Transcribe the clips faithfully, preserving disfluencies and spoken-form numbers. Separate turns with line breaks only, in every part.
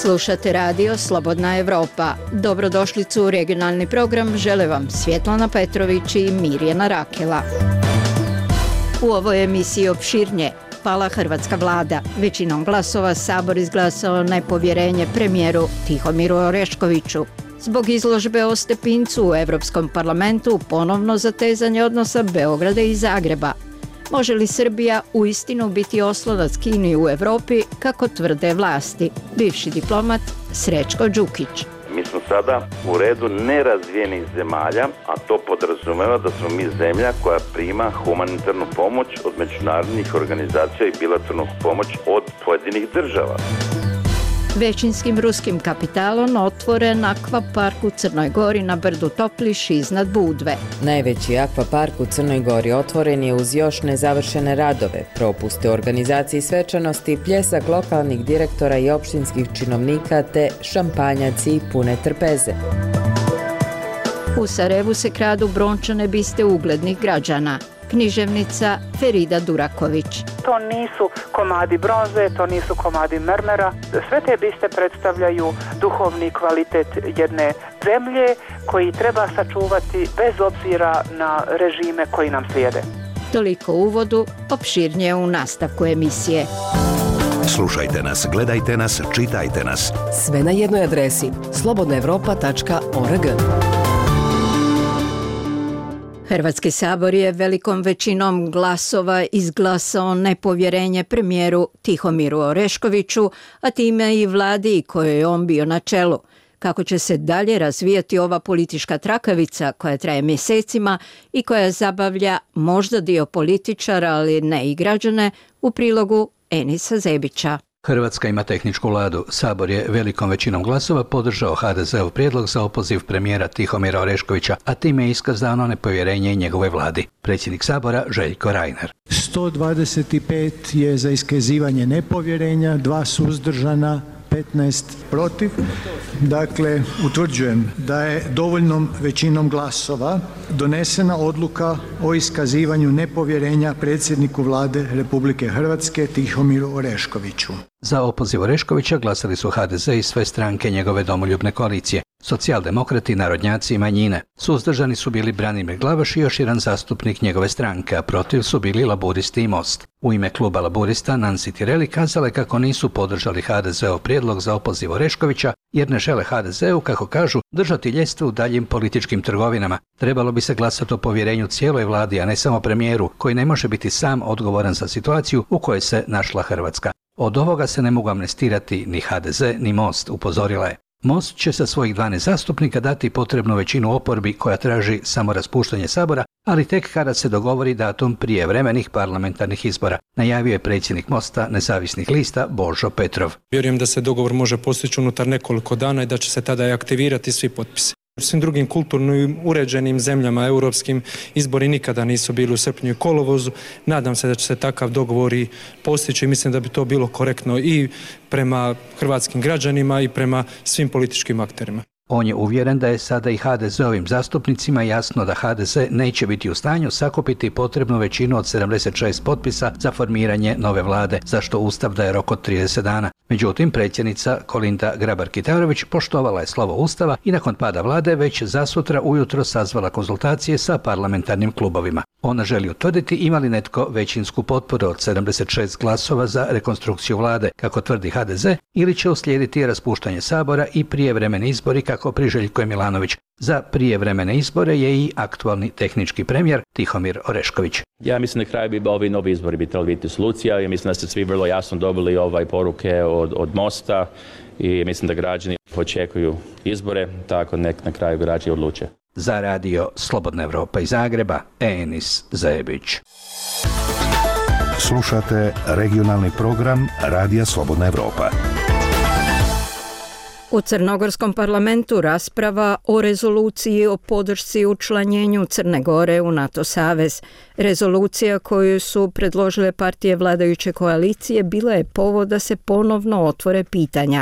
Slušate radio Slobodna Evropa. Dobrodošlicu u regionalni program žele vam Svjetlana Petrović i Mirjana Rakela. U ovoj emisiji opširnije. Pala hrvatska vlada. Većinom glasova Sabor izglasao nepovjerenje premijeru Tihomiru Oreškoviću. Zbog izložbe o Stepincu u Evropskom parlamentu ponovno zatezanje odnosa Beograda i Zagreba. Može li Srbija uistinu biti oslonac Kini u Evropi, kako tvrde vlasti? Bivši diplomat Srećko Đukić.
Mi smo sada u redu nerazvijenih zemalja, a to podrazumeva da smo mi zemlja koja prima humanitarnu pomoć od međunarodnih organizacija i bilateralnu pomoć od pojedinih država.
Većinskim ruskim kapitalom otvoren akvapark u Crnoj Gori na brdu Topliš iznad Budve.
Najveći akvapark u Crnoj Gori otvoren je uz još nezavršene radove, propuste u organizaciji svečanosti, pljesak lokalnih direktora i opštinskih činovnika te šampanjaci pune trpeze.
U Sarajevu se kradu brončane biste uglednih građana. Književnica Ferida Duraković.
To nisu komadi bronze, to nisu komadi mermera. Sve te biste predstavljaju duhovni kvalitet jedne zemlje koji treba sačuvati bez obzira na režime koji nam slijede.
Toliko u uvodu, opširnije u nastavku emisije.
Slušajte nas, gledajte nas, čitajte nas.
Sve na jednoj adresi slobodna evropa tačka org.
Hrvatski sabor je velikom većinom glasova izglasao nepovjerenje premijeru Tihomiru Oreškoviću, a time i vladi kojoj je on bio na čelu. Kako će se dalje razvijati ova politička trakavica koja traje mjesecima i koja zabavlja možda dio političara, ali ne i građane, u prilogu Enisa Zebića.
Hrvatska ima tehničku vladu. Sabor je velikom većinom glasova podržao ha de zeov prijedlog za opoziv premijera Tihomira Oreškovića, a time je iskazano nepovjerenje njegovoj vladi. Predsjednik Sabora Željko Reiner.
sto dvadeset pet je za iskazivanje nepovjerenja, dva suzdržana, petnaest protiv. Dakle, utvrđujem da je dovoljnom većinom glasova donesena odluka o iskazivanju nepovjerenja predsjedniku Vlade Republike Hrvatske Tihomiru Oreškoviću.
Za opoziv Oreškovića glasali su ha de ze i sve stranke njegove domoljubne koalicije, socijaldemokrati, narodnjaci i manjine. Suzdržani su bili Branimir Glavaš i još jedan zastupnik njegove stranke, a protiv su bili Laburisti i Most. U ime kluba Laburista Nansi Tireli kazala je kako nisu podržali ha de zeov prijedlog za opoziv Oreškovića jer ne žele ha de zeu, kako kažu, držati ljestve u daljim političkim trgovinama. Trebalo bi se glasati o povjerenju cijeloj vladi, a ne samo premijeru, koji ne može biti sam odgovoran za situaciju u kojoj se našla Hrvatska. Od ovoga se ne mogu amnestirati ni ha de ze ni Most, upozorila je. Most će sa svojih dvanaest zastupnika dati potrebnu većinu oporbi koja traži samo raspuštanje Sabora, ali tek kada se dogovori datum prijevremenih parlamentarnih izbora, najavio je predsjednik Mosta nezavisnih lista Božo Petrov.
Vjerujem da se dogovor može postići unutar nekoliko dana i da će se tada i aktivirati svi potpisi. U svim drugim kulturno uređenim zemljama europskim izbori nikada nisu bili u srpnju i kolovozu. Nadam se da će se takav dogovor i postići i mislim da bi to bilo korektno i prema hrvatskim građanima i prema svim političkim akterima.
On je uvjeren da je sada i ha de zeovim zastupnicima jasno da ha de ze neće biti u stanju sakupiti potrebnu većinu od sedamdeset šest potpisa za formiranje nove vlade, za što Ustav daje rok od trideset dana. Međutim, predsjednica Kolinda Grabar-Kitarović poštovala je slovo Ustava i nakon pada vlade već zasutra ujutro sazvala konzultacije sa parlamentarnim klubovima. Ona želi utvrditi ima li netko većinsku potporu od sedamdeset šest glasova za rekonstrukciju vlade, kako tvrdi ha de ze, ili će uslijediti raspuštanje Sabora i prijevremeni izbori, kako priželjkuje Milanović. Za prijevremene izbore je i aktualni tehnički premijer Tihomir Orešković.
Ja mislim na kraju bi ovi novi izbori bi trebali biti solucija i mislim da ste svi vrlo jasno dobili ovaj poruke od, od Mosta i mislim da građani očekuju izbore, tako nek na kraju građani odluče.
Za radio Slobodna Evropa iz Zagreba, Enis Zebić.
Slušate regionalni program Radija Slobodna Evropa.
U Crnogorskom parlamentu rasprava o rezoluciji o podršci učlanjenju Crne Gore u NATO savez. Rezolucija koju su predložile partije vladajuće koalicije bila je povod da se ponovno otvore pitanja.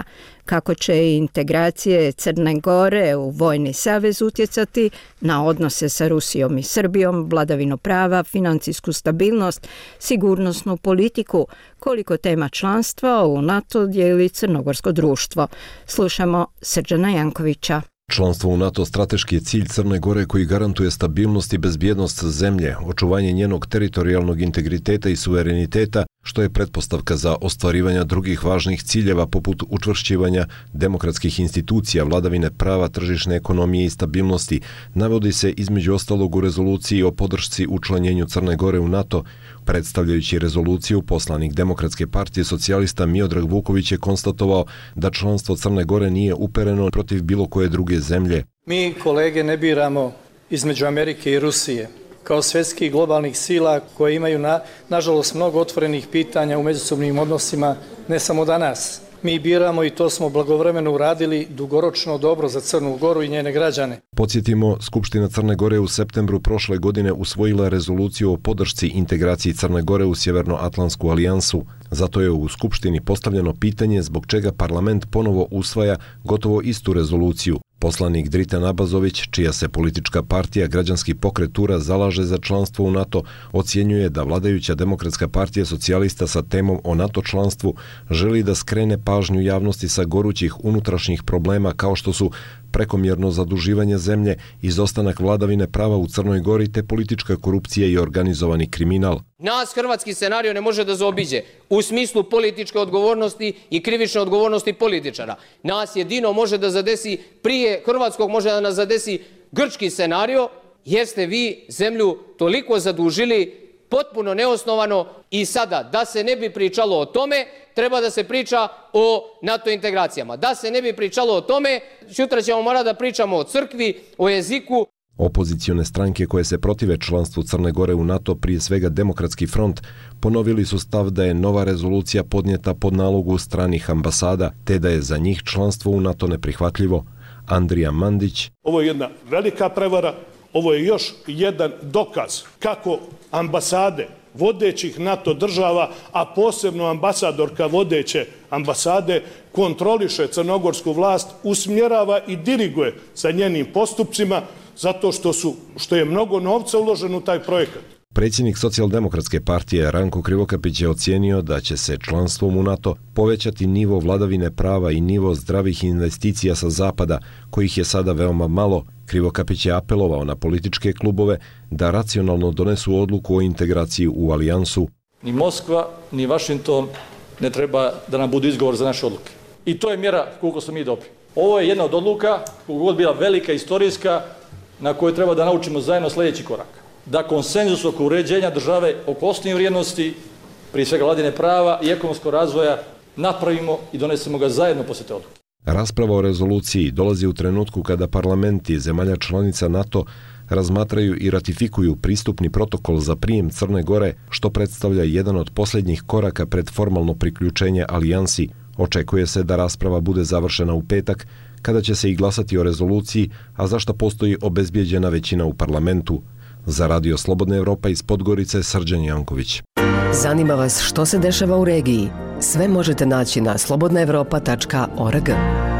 kako će integracije Crne Gore u vojni savez utjecati na odnose sa Rusijom i Srbijom, vladavinu prava, financijsku stabilnost, sigurnosnu politiku, koliko tema članstva u NATO dijeli crnogorsko društvo. Slušamo Srđana Jankovića.
Članstvo u NATO strateški je cilj Crne Gore koji garantuje stabilnost i bezbjednost zemlje, očuvanje njenog teritorijalnog integriteta i suvereniteta, što je pretpostavka za ostvarivanje drugih važnih ciljeva poput učvršćivanja demokratskih institucija, vladavine prava, tržišne ekonomije i stabilnosti, navodi se između ostalog u rezoluciji o podršci učlanjenju Crne Gore u NATO. Predstavljajući rezoluciju, poslanik Demokratske partije socijalista Miodrag Vuković je konstatovao da članstvo Crne Gore nije upereno protiv bilo koje druge zemlje.
Mi, kolege, ne biramo između Amerike i Rusije kao svjetskih globalnih sila koje imaju, na, nažalost, mnogo otvorenih pitanja u međusobnim odnosima, ne samo danas. Mi biramo, i to smo blagovremeno uradili, dugoročno dobro za Crnu Goru i njene građane.
Podsjetimo, Skupština Crne Gore u septembru prošle godine usvojila rezoluciju o podršci integraciji Crne Gore u Sjevernoatlantsku alijansu. Zato je u Skupštini postavljeno pitanje zbog čega parlament ponovo usvaja gotovo istu rezoluciju. Poslanik Dritan Abazović, čija se politička partija Građanski pokret U R A zalaže za članstvo u NATO, ocjenjuje da vladajuća Demokratska partija socijalista sa temom o NATO članstvu želi da skrene pažnju javnosti sa gorućih unutrašnjih problema kao što su prekomjerno zaduživanje zemlje, izostanak vladavine prava u Crnoj Gori te politička korupcija i organizovani kriminal.
Nas hrvatski scenario ne može da zaobiđe u smislu političke odgovornosti i krivične odgovornosti političara. Nas jedino može da zadesi, prije hrvatskog može da nas zadesi grčki scenario, jer ste vi zemlju toliko zadužili potpuno neosnovano i sada, da se ne bi pričalo o tome, treba da se priča o NATO integracijama. Da se ne bi pričalo o tome, sutra ćemo morati da pričamo o crkvi, o jeziku.
Opozicione stranke koje se protive članstvu Crne Gore u NATO, prije svega Demokratski front, ponovili su stav da je nova rezolucija podnijeta pod nalogu stranih ambasada, te da je za njih članstvo u NATO neprihvatljivo. Andrija Mandić.
Ovo je jedna velika prevara, ovo je još jedan dokaz kako ambasade vodećih NATO država, a posebno ambasadorka vodeće ambasade, kontroliše crnogorsku vlast, usmjerava i diriguje sa njenim postupcima, zato što, su, što je mnogo novca uloženo u taj projekat.
Predsjednik Socijaldemokratske partije Ranko Krivokapić je ocijenio da će se članstvom u NATO povećati nivo vladavine prava i nivo zdravih investicija sa zapada, kojih je sada veoma malo. Krivokapić je apelovao na političke klubove da racionalno donesu odluku o integraciji u alijansu.
Ni Moskva, ni Vašington ne treba da nam budu izgovor za naše odluke. I to je mjera koliko smo mi dobri. Ovo je jedna od odluka, koliko god bila velika, istorijska, na kojoj treba da naučimo zajedno sljedeći korak. Da konsenzus oko uređenja države, oko osnovnih vrijednosti, prije svega vladine prava i ekonomskog razvoja, napravimo i donesemo ga zajedno poslije te odluke.
Rasprava o rezoluciji dolazi u trenutku kada parlamenti zemalja članica NATO razmatraju i ratifikuju pristupni protokol za prijem Crne Gore, što predstavlja jedan od posljednjih koraka pred formalno priključenje alijansi. Očekuje se da rasprava bude završena u petak, kada će se i glasati o rezoluciji, a za što postoji obezbijeđena većina u parlamentu. Za Radio Slobodna Evropa iz Podgorice, Srđan Janković.
Zanima vas što se dešava u regiji? Sve možete naći na slobodna evropa tačka org.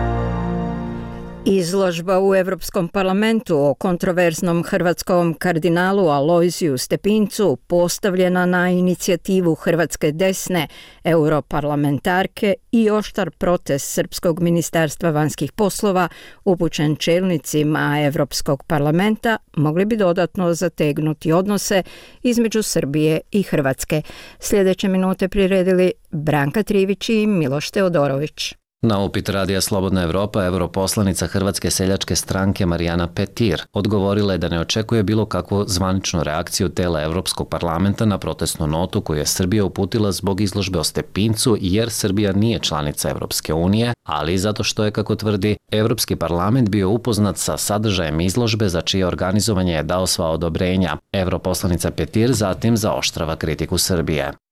Izložba u Europskom parlamentu o kontroverznom hrvatskom kardinalu Alojziju Stepincu, postavljena na inicijativu hrvatske desne europarlamentarke i oštar protest Srpskog ministarstva vanjskih poslova upućen čelnicima Europskog parlamenta, mogli bi dodatno zategnuti odnose između Srbije i Hrvatske. Sljedeće minute priredili Branka Trivić i Miloš Teodorović.
Na upit Radija Slobodna Evropa, europoslanica Hrvatske seljačke stranke Marijana Petir odgovorila je da ne očekuje bilo kakvu zvaničnu reakciju tela Europskog parlamenta na protestnu notu koju je Srbija uputila zbog izložbe o Stepincu, jer Srbija nije članica Evropske unije, ali i zato što je, kako tvrdi, Evropski parlament bio upoznat sa sadržajem izložbe za čije organizovanje je dao sva odobrenja. Europoslanica Petir zatim zaoštrava kritiku Srbije.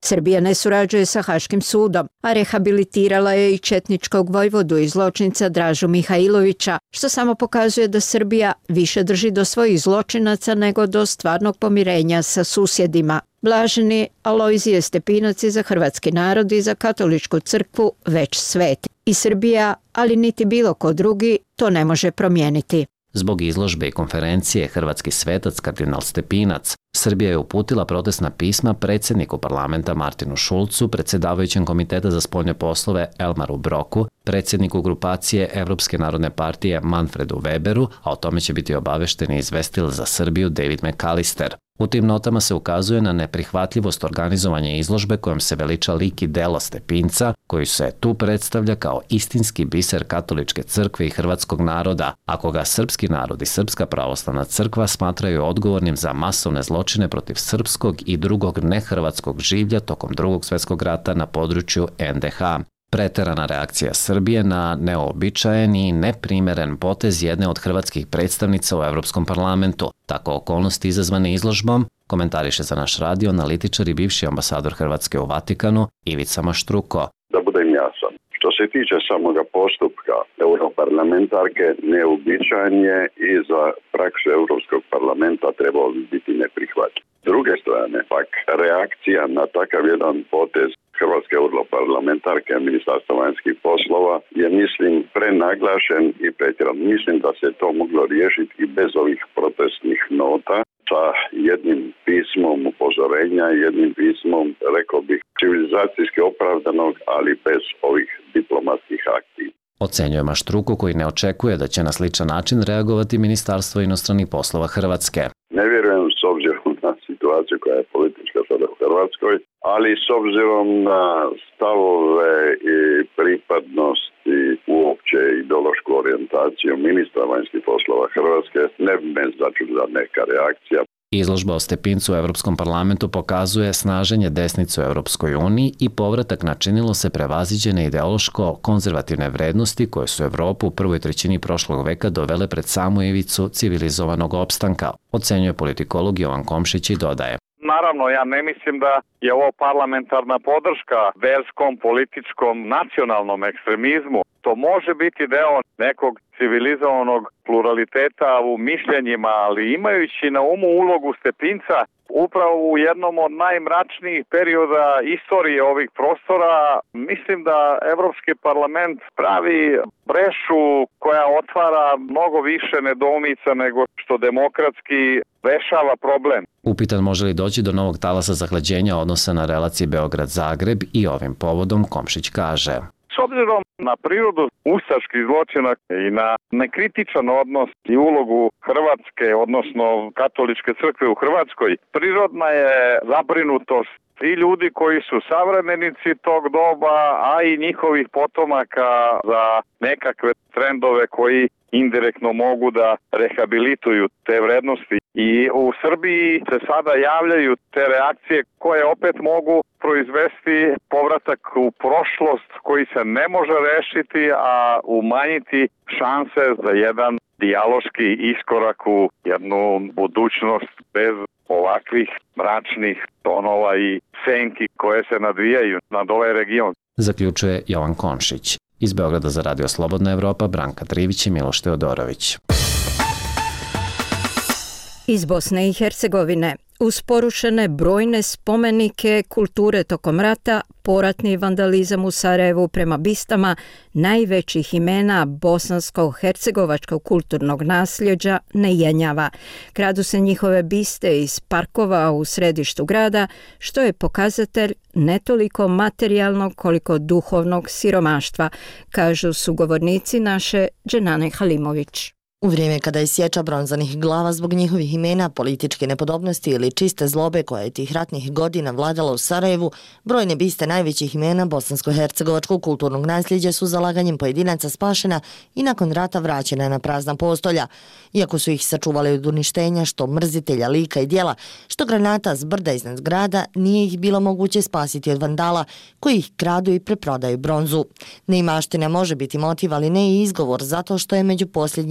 Srbija ne surađuje sa Haškim sudom, a rehabilitirala je i četničkog vojvodu i zločinca Dražu Mihajlovića, što samo pokazuje da Srbija više drži do svojih zločinaca nego do stvarnog pomirenja sa susjedima. Blaženi Alojzije Stepinac je za hrvatski narod i za katoličku crkvu već svet. I Srbija, ali niti bilo ko drugi, to ne može promijeniti.
Zbog izložbe i konferencije Hrvatski svetac kardinal Stepinac, Srbija je uputila protestna pisma predsjedniku parlamenta Martinu Šulcu, predsjedavajućem komiteta za spoljne poslove Elmaru Broku, predsjedniku grupacije Evropske narodne partije Manfredu Weberu, a o tome će biti obavešteni izvestil za Srbiju David McAllister. U tim notama se ukazuje na neprihvatljivost organizovanja izložbe kojom se veliča lik i delo Stepinca, koji se tu predstavlja kao istinski biser katoličke crkve i hrvatskog naroda, a koga srpski narod i Srpska pravoslavna crkva smatraju odgovornim za masovne zločine protiv srpskog i drugog nehrvatskog življa tokom drugog svjetskog rata na području en de ha. Preterana reakcija Srbije na neobičajen i neprimeren potez jedne od hrvatskih predstavnica u Evropskom parlamentu. Tako okolnosti izazvane izložbom komentariše za naš radio analitičar i bivši ambasador Hrvatske u Vatikanu Ivica Maštruko.
Da budem jasan. Što se tiče samoga postupka europarlamentarke, neuobičajen je i za praksu Europskog parlamenta trebalo bi biti neprihvatljiv. S druge strane, pak reakcija na takav jedan potez hrvatske europarlamentarke Ministarstva vanjskih poslova je, mislim, prenaglašen i pretjeran. Mislim da se to moglo riješiti i bez ovih protestnih nota sa jednim pismom upozorenja, jednim pismom, rekao bih, civilizacijski opravdanog, ali bez ovih diplomatskih akcija.
Ocenjuje Maštruku, koji ne očekuje da će na sličan način reagovati Ministarstvo inostranih poslova Hrvatske.
Ne vjerujem s obzirom na situaciju koja je politička sada u Hrvatskoj, ali s obzirom na stavove i pripadnosti uopće ideološku orijentaciju ministra vanjskih poslova Hrvatske, ne bi me začudila neka reakcija.
Izložba o Stepincu u Evropskom parlamentu pokazuje snaženje desnice u Evropskoj uniji i povratak na činilo se prevaziđene ideološko-konzervativne vrednosti koje su Evropu u prvoj trećini prošlog veka dovele pred samu ivicu civilizovanog opstanka, ocenjuje politikolog Jovan Komšić i dodaje.
Naravno, ja ne mislim da je ovo parlamentarna podrška verskom, političkom, nacionalnom ekstremizmu. To može biti deo nekog civilizovanog pluraliteta u mišljenjima, ali imajući na umu ulogu Stepinca, upravo u jednom od najmračnijih perioda istorije ovih prostora, mislim da Evropski parlament pravi brešu koja otvara mnogo više nedoumica nego što demokratski rešava problem.
Upitan može li doći do novog talasa zahlađenja odnosa na relaciji Beograd-Zagreb i ovim povodom Komšić kaže.
S obzirom na prirodu ustaških zločina i na nekritičan odnos i ulogu Hrvatske, odnosno katoličke crkve u Hrvatskoj, prirodna je zabrinutost i ljudi koji su savremenici tog doba, a i njihovih potomaka za nekakve trendove koji indirektno mogu da rehabilituju te vrednosti. I u Srbiji se sada javljaju te reakcije koje opet mogu proizvesti povratak u prošlost koji se ne može rešiti, a umanjiti šanse za jedan dijaloški iskorak u jednu budućnost bez ovakvih mračnih tonova i senki koje se nadvijaju nad ovaj region.
Zaključuje Jovan Komšić. Iz Beograda za Radio Slobodna Evropa, Branka Trivić i Miloš Teodorović.
Iz Bosne i Hercegovine, uz porušene brojne spomenike kulture tokom rata, poratni vandalizam u Sarajevu prema bistama najvećih imena bosansko-hercegovačkog kulturnog nasljeđa ne jenjava. Kradu se njihove biste iz parkova u središtu grada, što je pokazatelj ne toliko materijalnog koliko duhovnog siromaštva, kažu sugovornici naše Dženane Halimović.
U vrijeme kada je sječa bronzanih glava zbog njihovih imena, političke nepodobnosti ili čiste zlobe koja je tih ratnih godina vladala u Sarajevu, brojne biste najvećih imena bosansko-hercegovačkog kulturnog nasljeđa su zalaganjem pojedinaca spašena i nakon rata vraćena na prazna postolja. Iako su ih sačuvali od uništenja, što mrzitelja lika i dijela, što granata s brda iznad grada, nije ih bilo moguće spasiti od vandala koji ih kradu i preprodaju bronzu. Neimaština može biti motiv, ali ne i izgovor, zato što je među posljednjima u Nišu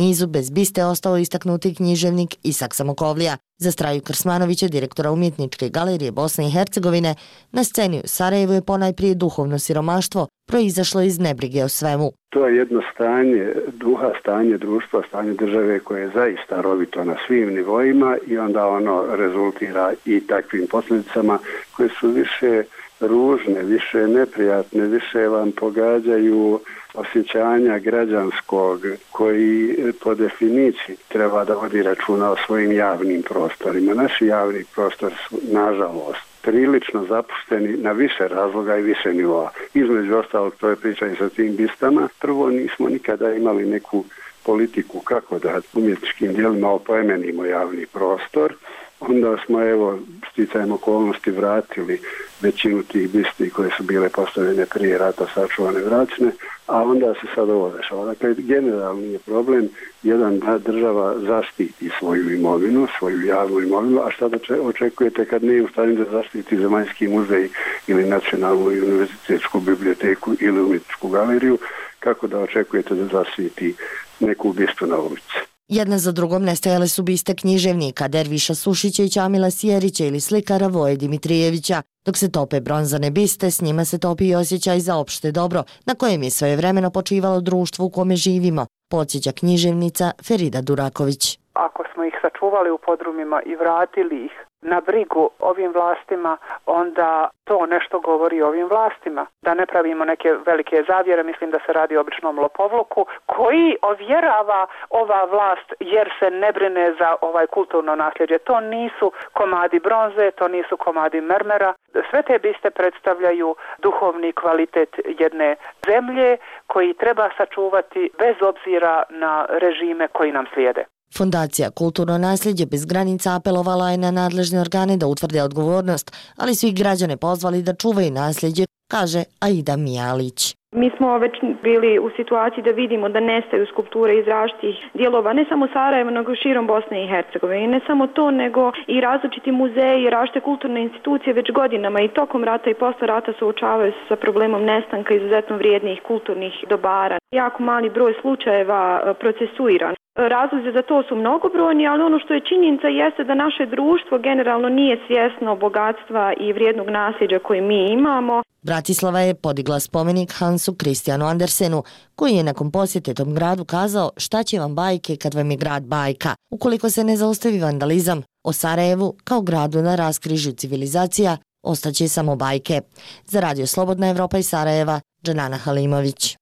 nizu bez biste ostao istaknuti književnik Isak Samokovlija. Za Straju Krsmanovića, direktora Umjetničke galerije Bosne i Hercegovine, na sceni u Sarajevu je ponajprije duhovno siromaštvo proizašlo iz nebrige o svemu.
To je jedno stanje duha, stanje društva, stanje države koje je zaista rovito na svim nivoima i onda ono rezultira i takvim posljedicama koje su više ružne, više neprijatne, više vam pogađaju osjećanja građanskog koji po definiciji treba da vodi računa o svojim javnim prostorima. Naši javni prostori su, nažalost, prilično zapušteni na više razloga i više nivoa. Između ostalog, to je priča i sa tim bistama. Prvo, nismo nikada imali neku politiku kako da umjetničkim dijelima opoimenimo javni prostor. Onda smo, evo, sticajem okolnosti vratili većinu tih bisti koje su bile postavljene prije rata, sačuvane vraćne, a onda se sad ovo dešava. Dakle, generalni je problem jedan da država zaštiti svoju imovinu, svoju javnu imovinu, a šta da očekujete kad nije u stanju da zaštiti Zemaljski muzej ili Nacionalnu univerzitetsku biblioteku ili umjetničku galeriju, kako da očekujete da zaštiti neku bistu na ulici?
Jedna za drugom nestajale su biste književnika Derviša Sušića i Ćamila Sjerića ili slikara Voje Dimitrijevića. Dok se tope bronzane biste, s njima se topi i osjećaj za opšte dobro, na kojem je svojevremeno počivalo društvo u kome živimo, podsjeća književnica Ferida Duraković.
Ako smo ih sačuvali u podrumima i vratili ih na brigu ovim vlastima, onda to nešto govori o ovim vlastima. Da ne pravimo neke velike zavjere, mislim da se radi o običnom lopovluku koji ovjerava ova vlast jer se ne brine za ovaj kulturno nasljeđe. To nisu komadi bronze, to nisu komadi mermera. Sve te biste predstavljaju duhovni kvalitet jedne zemlje koji treba sačuvati bez obzira na režime koji nam slijede.
Fondacija Kulturno nasljeđe bez granica apelovala je na nadležne organe da utvrde odgovornost, ali su i građane pozvali da čuvaju nasljeđe, kaže Aida Mijalić.
Mi smo već bili u situaciji da vidimo da nestaju skulpture iz različitih dijelova, ne samo Sarajeva, nego širom Bosne i Hercegovine. I ne samo to, nego i različiti muzeji i različite kulturne institucije već godinama i tokom rata i posle rata suočavaju se sa problemom nestanka izuzetno vrijednih kulturnih dobara. Jako mali broj slučajeva procesuiran. Razlozi za to su mnogobrojni, ali ono što je činjenica jeste da naše društvo generalno nije svjesno bogatstva i vrijednog nasljeđa koje mi imamo.
Bratislava je podigla spomenik Hansu Kristijanu Andersenu, koji je nakon posjete tom gradu kazao šta će vam bajke kad vam je grad bajka, ukoliko se ne zaustavi vandalizam. O Sarajevu, kao gradu na raskrižju civilizacija, ostaće samo bajke. Za Radio Slobodna Evropa iz Sarajeva, Džanana Halimović.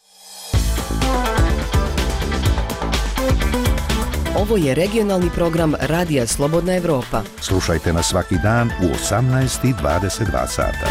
Ovo je regionalni program Radija Slobodna Evropa.
Slušajte nas svaki dan u osamnaest i dvadeset dva sata.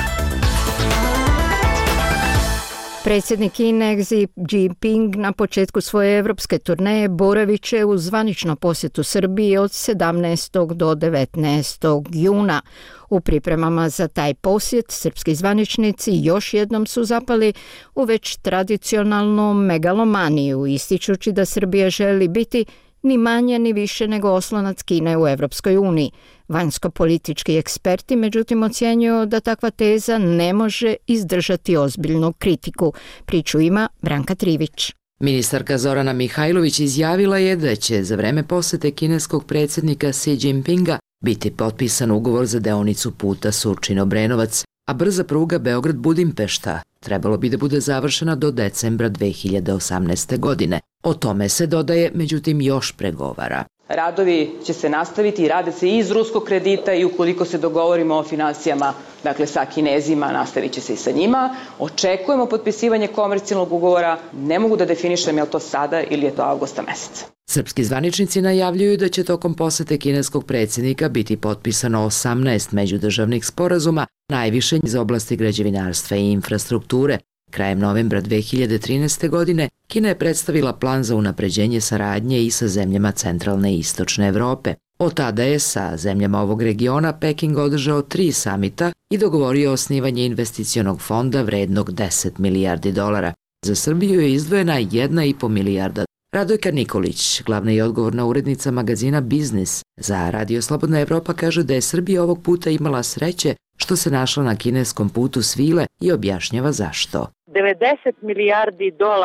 Predsjednik Kine Xi Jinping na početku svoje evropske turneje boravit će u zvanično posjetu Srbiji od sedamnaestog do devetnaestog juna. U pripremama za taj posjet srpski zvaničnici još jednom su zapali u već tradicionalnu megalomaniju, ističući da Srbija želi biti ni manje ni više nego oslonac Kine u Evropskoj uniji. Vanjsko-politički eksperti međutim ocjenjuju da takva teza ne može izdržati ozbiljnu kritiku. Priču ima Branka Trivić.
Ministarka Zorana Mihajlović izjavila je da će za vreme posete kineskog predsjednika Xi Jinpinga biti potpisan ugovor za deonicu puta Surčin-Obrenovac, a brza pruga Beograd-Budimpešta trebalo bi da bude završena do decembra dve hiljade osamnaeste. godine. O tome se dodaje, međutim još pregovara.
Radovi će se nastaviti i rade se iz ruskog kredita i ukoliko se dogovorimo o finansijama, dakle sa Kinezima, nastavit će se i sa njima. Očekujemo potpisivanje komercijalnog ugovora, ne mogu da definišem je li to sada ili je to avgusta meseca.
Srpski zvaničnici najavljuju da će tokom posete kineskog predsjednika biti potpisano osamnaest međudržavnih sporazuma, najviše iz oblasti građevinarstva i infrastrukture. Krajem novembra dve hiljade trinaeste. godine Kina je predstavila plan za unapređenje saradnje i sa zemljama centralne i istočne Evrope. Od tada je sa zemljama ovog regiona Peking održao tri samita i dogovorio osnivanje investicionog fonda vrednog deset milijardi dolara. Za Srbiju je izdvojena jedna i po milijarda. Radojka Nikolić, glavna i odgovorna urednica magazina Biznis za Radio Slobodna Evropa, kaže da je Srbija ovog puta imala sreće što se našla na kineskom putu svile i objašnjava zašto.
devedeset milijardi dolara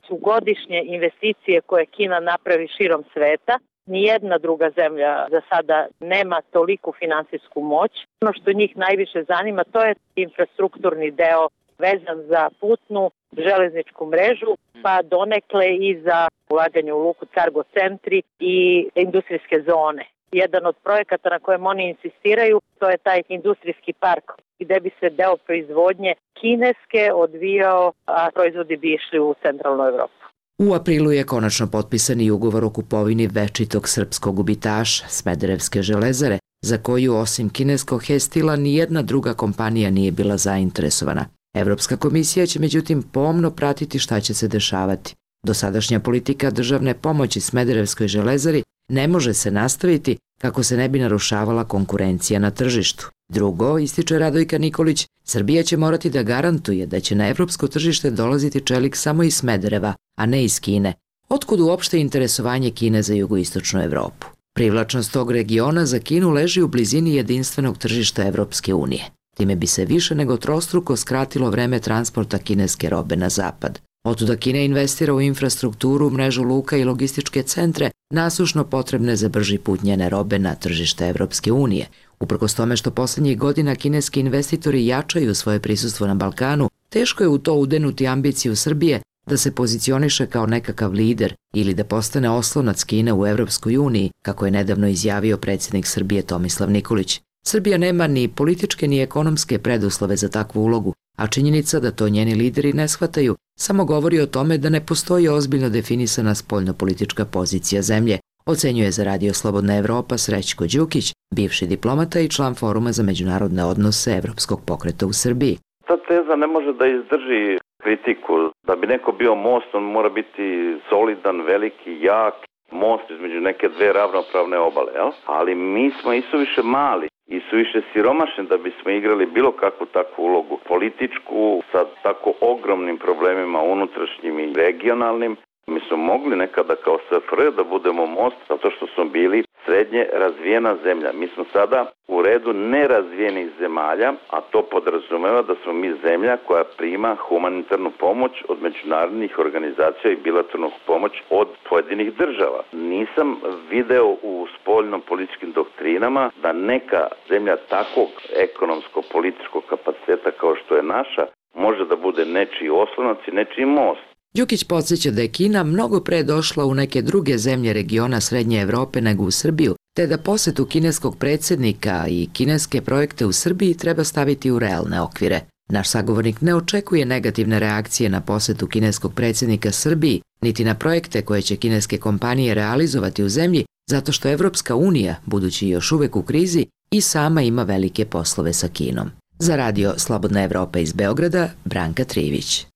su godišnje investicije koje Kina napravi širom sveta. Nijedna druga zemlja za sada nema toliku finansijsku moć. Ono što njih najviše zanima to je infrastrukturni deo vezan za putnu železničku mrežu, pa donekle i za ulaganje u luku Cargo centri i industrijske zone. Jedan od projekata na kojem oni insistiraju to je taj industrijski park gde bi se deo proizvodnje kineske odvijao, a proizvodi bi išli u centralnu Evropu.
U aprilu je konačno potpisan i ugovor o kupovini večitog srpskog gubitaša, Smederevske železare, za koju osim kineskog Hestila nijedna druga kompanija nije bila zainteresovana. Evropska komisija će međutim pomno pratiti šta će se dešavati. Dosadašnja politika državne pomoći Smederevskoj železari ne može se nastaviti kako se ne bi narušavala konkurencija na tržištu. Drugo, ističe Radojka Nikolić, Srbija će morati da garantuje da će na evropsko tržište dolaziti čelik samo iz Smedereva, a ne iz Kine. Otkud uopšte interesovanje Kine za jugoistočnu Evropu? Privlačnost tog regiona za Kinu leži u blizini jedinstvenog tržišta Evropske unije. Time bi se više nego trostruko skratilo vreme transporta kineske robe na zapad. Otuda Kina investira u infrastrukturu, mrežu luka i logističke centre, nasušno potrebne za brži put njene robe na tržište Evropske unije. Uprkos tome što poslednjih godina kineski investitori jačaju svoje prisustvo na Balkanu, teško je u to udenuti ambiciju Srbije da se pozicioniše kao nekakav lider ili da postane oslonac Kine u Evropskoj uniji, kako je nedavno izjavio predsjednik Srbije Tomislav Nikolić. Srbija nema ni političke ni ekonomske preduslove za takvu ulogu, a činjenica da to njeni lideri ne shvataju samo govori o tome da ne postoji ozbiljno definisana spoljnopolitička pozicija zemlje, ocenjuje za Radio Slobodna Evropa Srećko Đukić, bivši diplomata i član Foruma za međunarodne odnose Evropskog pokreta u Srbiji.
Ta teza ne može da izdrži kritiku. Da bi neko bio most, on mora biti solidan, veliki, jak, most između neke dve ravnopravne obale, jel? Ali mi smo isuviše mali i suviše siromašni da bismo igrali bilo kakvu takvu ulogu političku sa tako ogromnim problemima unutrašnjim i regionalnim. Mi smo mogli nekada kao S F R da budemo most zato što smo bili srednje razvijena zemlja. Mi smo sada u redu nerazvijenih zemalja, a to podrazumeva da smo mi zemlja koja prima humanitarnu pomoć od međunarodnih organizacija i bilateralnu pomoć od pojedinih država. Nisam video u spoljno-političkim doktrinama da neka zemlja takvog ekonomsko-političkog kapaciteta kao što je naša može da bude nečiji oslonac i nečiji most.
Đukić podsjeća da je Kina mnogo pre došla u neke druge zemlje regiona Srednje Evrope nego u Srbiju, te da posetu kineskog predsjednika i kineske projekte u Srbiji treba staviti u realne okvire. Naš sagovornik ne očekuje negativne reakcije na posetu kineskog predsjednika Srbiji, niti na projekte koje će kineske kompanije realizovati u zemlji, zato što Evropska unija, budući još uvek u krizi, i sama ima velike poslove sa Kinom. Za Radio Slobodna Evropa iz Beograda, Branka Trivić.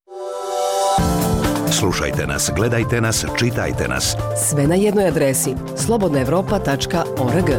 Slušajte nas, gledajte nas, čitajte nas.
Sve na jednoj adresi slobodna evropa tačka org.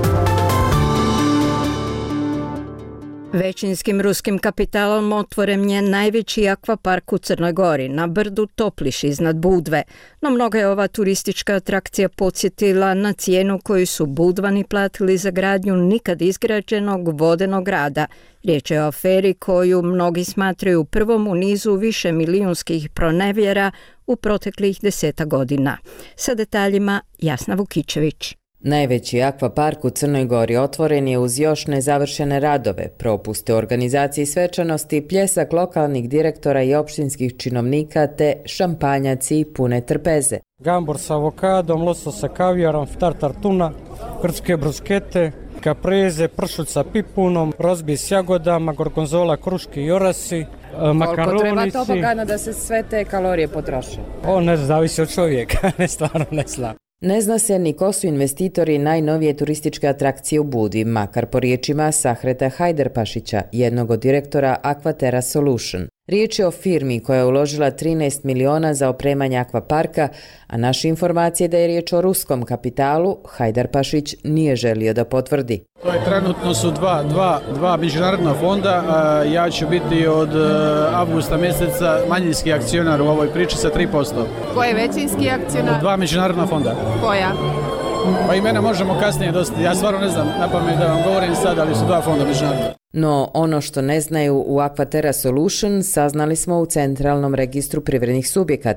Većinskim ruskim kapitalom otvoren je najveći akvapark u Crnoj Gori, na brdu Topliš iznad Budve. No mnoga je ova turistička atrakcija podsjetila na cijenu koju su Budvani platili za gradnju nikad izgrađenog vodenog grada. Riječ je o aferi koju mnogi smatraju prvom u nizu više milijunskih pronevjera u proteklih deseta godina. Sa detaljima Jasna Vukićević.
Najveći akvapark u Crnoj Gori otvoren je uz još nezavršene radove, propuste u organizaciji svečanosti, pljesak lokalnih direktora i opštinskih činovnika te šampanjaci pune trpeze.
Gambor sa avokadom, losos sa kavijarom, tartar tuna, grčke bruskete, kapreze, pršut sa pipunom, rozbi s jagodama, gorgonzola, kruški i orasi, makaronici.
Koliko treba tobogana da se sve te kalorije potroše?
O, ne zavisi od čovjeka, ne stvarno ne znam.
Ne zna se ni ko su investitori najnovije turističke atrakcije u Budvi, makar po riječima Sahreta Hajderpašića, jednog od direktora Aquaterra Solution. Riječ je o firmi koja je uložila trinaest miliona za opremanje akvaparka, a naše informacije da je riječ o ruskom kapitalu, Hajdarpašić nije želio da potvrdi.
To je trenutno su dva, dva, dva međunarodna fonda, a ja ću biti od avgusta mjeseca manjinski akcionar u ovoj priči sa tri posto.
Ko je većinski akcionar?
Dva međunarodna fonda.
Koja?
Pa imena možemo kasnije dosta, ja stvarno ne znam napamet da vam govorim sad, ali su dva fonda međunarodna.
No, ono što ne znaju u Aquaterra Solution saznali smo u Centralnom registru privrednih subjekata.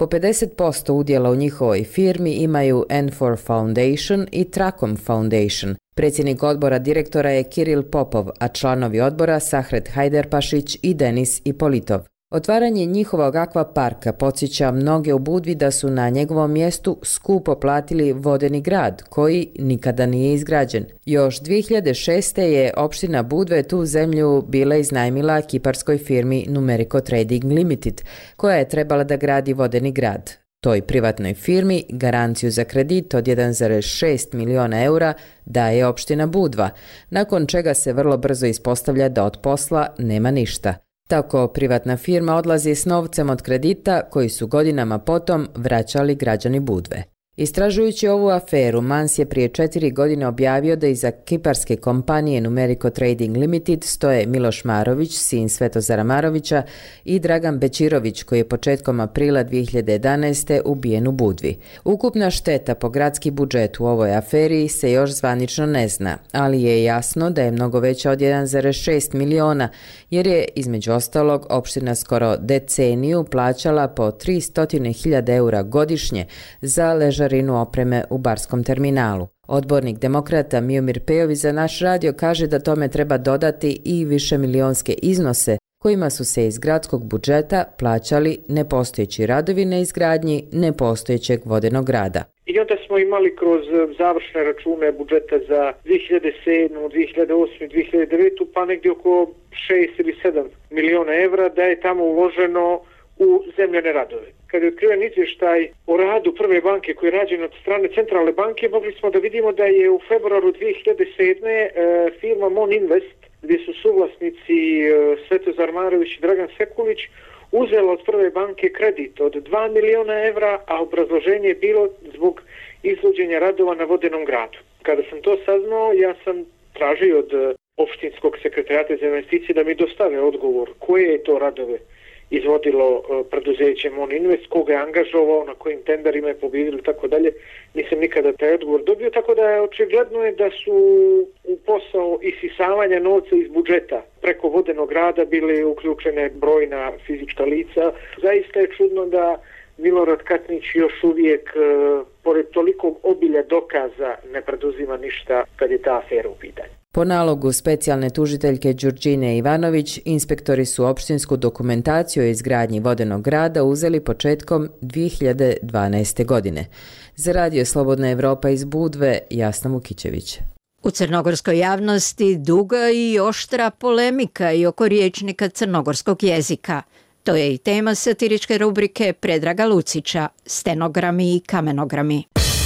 Po pedeset posto udjela u njihovoj firmi imaju N four Foundation i Tracom Foundation. Predsjednik odbora direktora je Kiril Popov, a članovi odbora Sahret Hajderpašić i Denis Ipolitov. Otvaranje njihovog akvaparka podsjeća mnoge u Budvi da su na njegovom mjestu skupo platili vodeni grad, koji nikada nije izgrađen. Još dvije hiljade šeste. je opština Budve tu zemlju bila iznajmila kiparskoj firmi Numerico Trading Limited, koja je trebala da gradi vodeni grad. Toj privatnoj firmi garanciju za kredit od jedan zarez šest miliona eura daje opština Budva, nakon čega se vrlo brzo ispostavlja da od posla nema ništa. Tako privatna firma odlazi s novcem od kredita koji su godinama potom vraćali građani Budve. Istražujući ovu aferu, Mans je prije četiri godine objavio da iza kiparske kompanije Numerico Trading Limited stoje Miloš Marović, sin Svetozara Marovića, i Dragan Bečirović, koji je početkom aprila dvije hiljade jedanaeste. ubijen u Budvi. Ukupna šteta po gradski budžet u ovoj aferi se još zvanično ne zna, ali je jasno da je mnogo veća od jedan zarez šest miliona, jer je, između ostalog, opština skoro deceniju plaćala po tristo hiljada eura godišnje za ležarinu opreme u barskom terminalu. Odbornik demokrata Miomir Pejović za naš radio kaže da tome treba dodati i višemilionske iznose kojima su se iz gradskog budžeta plaćali nepostojeći radovi na izgradnji nepostojećeg vodenog grada.
I onda smo imali kroz završne račune budžeta za dvije hiljade sedmu, dvije hiljade osmu, dvije hiljade devetu pa negdje oko šest ili sedam miliona evra da je tamo uloženo u zemljane radove. Kada je otkriven izvještaj o radu Prve banke koji je rađen od strane Centralne banke, mogli smo da vidimo da je u februaru dvije hiljade sedme. E, firma Mon Invest, gdje su suvlasnici e, Svetozar Marović i Dragan Sekulić, uzela od Prve banke kredit od dva miliona evra, a obrazloženje je bilo zbog izvođenja radova na vodenom gradu. Kada sam to saznao, ja sam tražio od opštinskog sekretarijata za investicije da mi dostave odgovor koje je to radove izvodilo preduzeće Mon Invest, koga je angažovao, na kojim tenderima je pobjedilo i tako dalje. Nisam nikada taj odgovor dobio, tako da je očigledno je da su u posao isisavanja novca iz budžeta preko vodenog grada bili uključene brojna fizička lica. Zaista je čudno da Milorad Katnić još uvijek, pored tolikog obilja dokaza, ne preduzima ništa kad je ta afera u pitanju.
Po nalogu specijalne tužiteljke Đurđine Ivanović, inspektori su opštinsku dokumentaciju o izgradnji vodenog grada uzeli početkom dvije hiljade dvanaeste. godine. Za radio Slobodna Evropa iz Budve, Jasna Vukićević.
U crnogorskoj javnosti duga i oštra polemika i oko riječnika crnogorskog jezika. To je i tema satiričke rubrike Predraga Lucića, stenogrami i kamenogrami.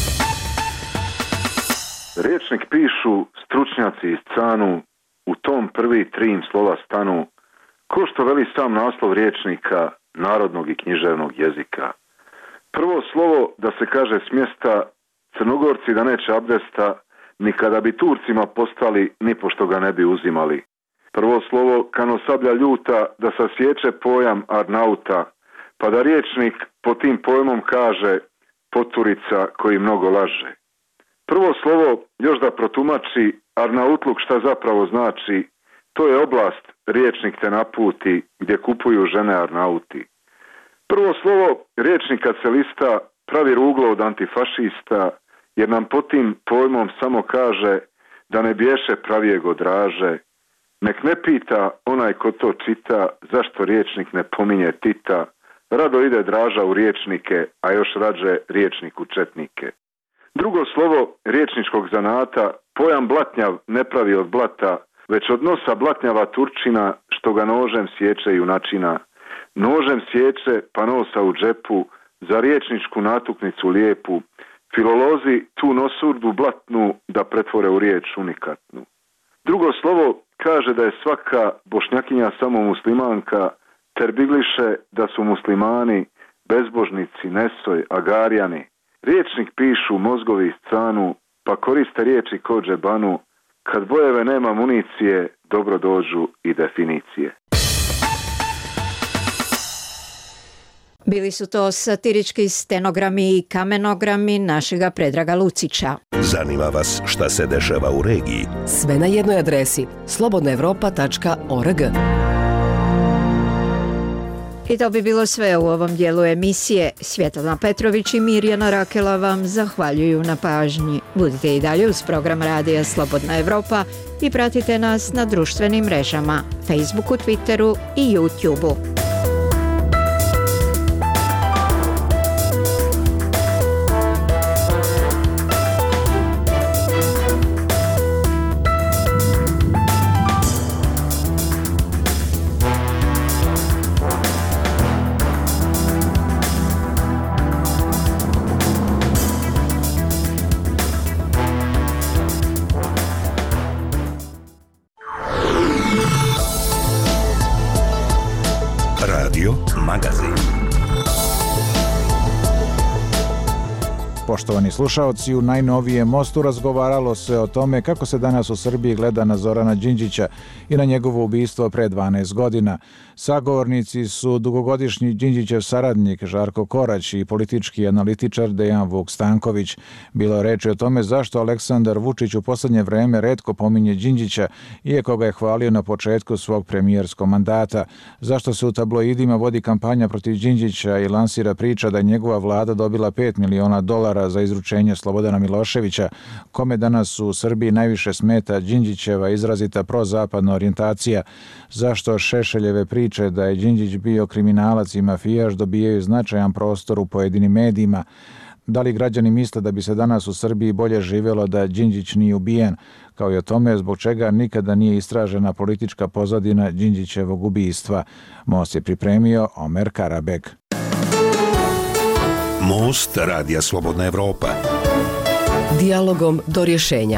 Riječnik pišu stručnjaci iz Canu, u tom prvi trim slova stanu, ko što veli sam naslov riječnika narodnog i književnog jezika. Prvo slovo da se kaže s mjesta, Crnogorci da neće abdesta, ni kada bi Turcima postali, ni pošto ga ne bi uzimali. Prvo slovo kano sablja ljuta da sasjeće pojam Arnauta, pa da riječnik po tim pojmom kaže poturica koji mnogo laže. Prvo slovo još da protumači Arnautluk šta zapravo znači, to je oblast riječnik te naputi gdje kupuju žene Arnauti. Prvo slovo riječnik kad se lista pravi ruglo od antifašista, jer nam po tim pojmom samo kaže da ne bješe pravijeg odraže. Nek ne pita onaj ko to čita zašto riječnik ne pominje Tita, rado ide draža u riječnike, a još rađe riječnik u četnike. Drugo slovo riječničkog zanata, pojam blatnjav ne pravi od blata, već od nosa blatnjava Turčina što ga nožem sječe junačina. Nožem sječe pa nosa u džepu, za riječničku natuknicu lijepu, filolozi tu nosurdu blatnu da pretvore u riječ unikatnu. Drugo slovo kaže da je svaka bošnjakinja samo muslimanka, ter bigliše da su muslimani, bezbožnici, nesoj, agarjani. Riječnik pišu mozgovi iz Canu, pa koriste riječi ko džebanu, kad bojeve nema municije, dobro dođu i definicije.
Bili su to satirički stenogrami i kamenogrami našega Predraga Lucića.
Zanima vas šta se dešava u regiji?
Sve na jednoj adresi slobodna evropa tačka org.
I to bi bilo sve u ovom dijelu emisije. Svjetlana Petrović i Mirjana Rakela vam zahvaljuju na pažnji. Budite i dalje uz program Radija Slobodna Evropa i pratite nas na društvenim mrežama, Facebooku, Twitteru i YouTubeu.
Poštovani slušaoci, u najnovijem Mostu razgovaralo se o tome kako se danas u Srbiji gleda na Zorana Đinđića i na njegovo ubistvo pre dvanaest godina. Sagovornici su dugogodišnji Đinđićev saradnik Žarko Korać i politički analitičar Dejan Vuk Stanković. Bilo je reči o tome zašto Aleksandar Vučić u poslednje vreme retko pominje Đinđića, iako ga je hvalio na početku svog premijerskog mandata. Zašto se u tabloidima vodi kampanja protiv Đinđića i lansira priča da je njegova vlada dobila pet miliona dolara za izručenje Slobodana Miloševića, kome danas u Srbiji najviše smeta Đinđićeva izrazita prozapadna orijentacija. Zašto Šešeljeve priče da je Đinđić bio kriminalac i mafijaš dobijaju značajan prostor u pojedinim medijima? Da li građani misle da bi se danas u Srbiji bolje živjelo da Đinđić nije ubijen, kao i o tome zbog čega nikada nije istražena politička pozadina Đinđićevog ubistva? Most je pripremio Omer Karabek.
Most Radija Slobodna Evropa.
Dijalogom do rješenja.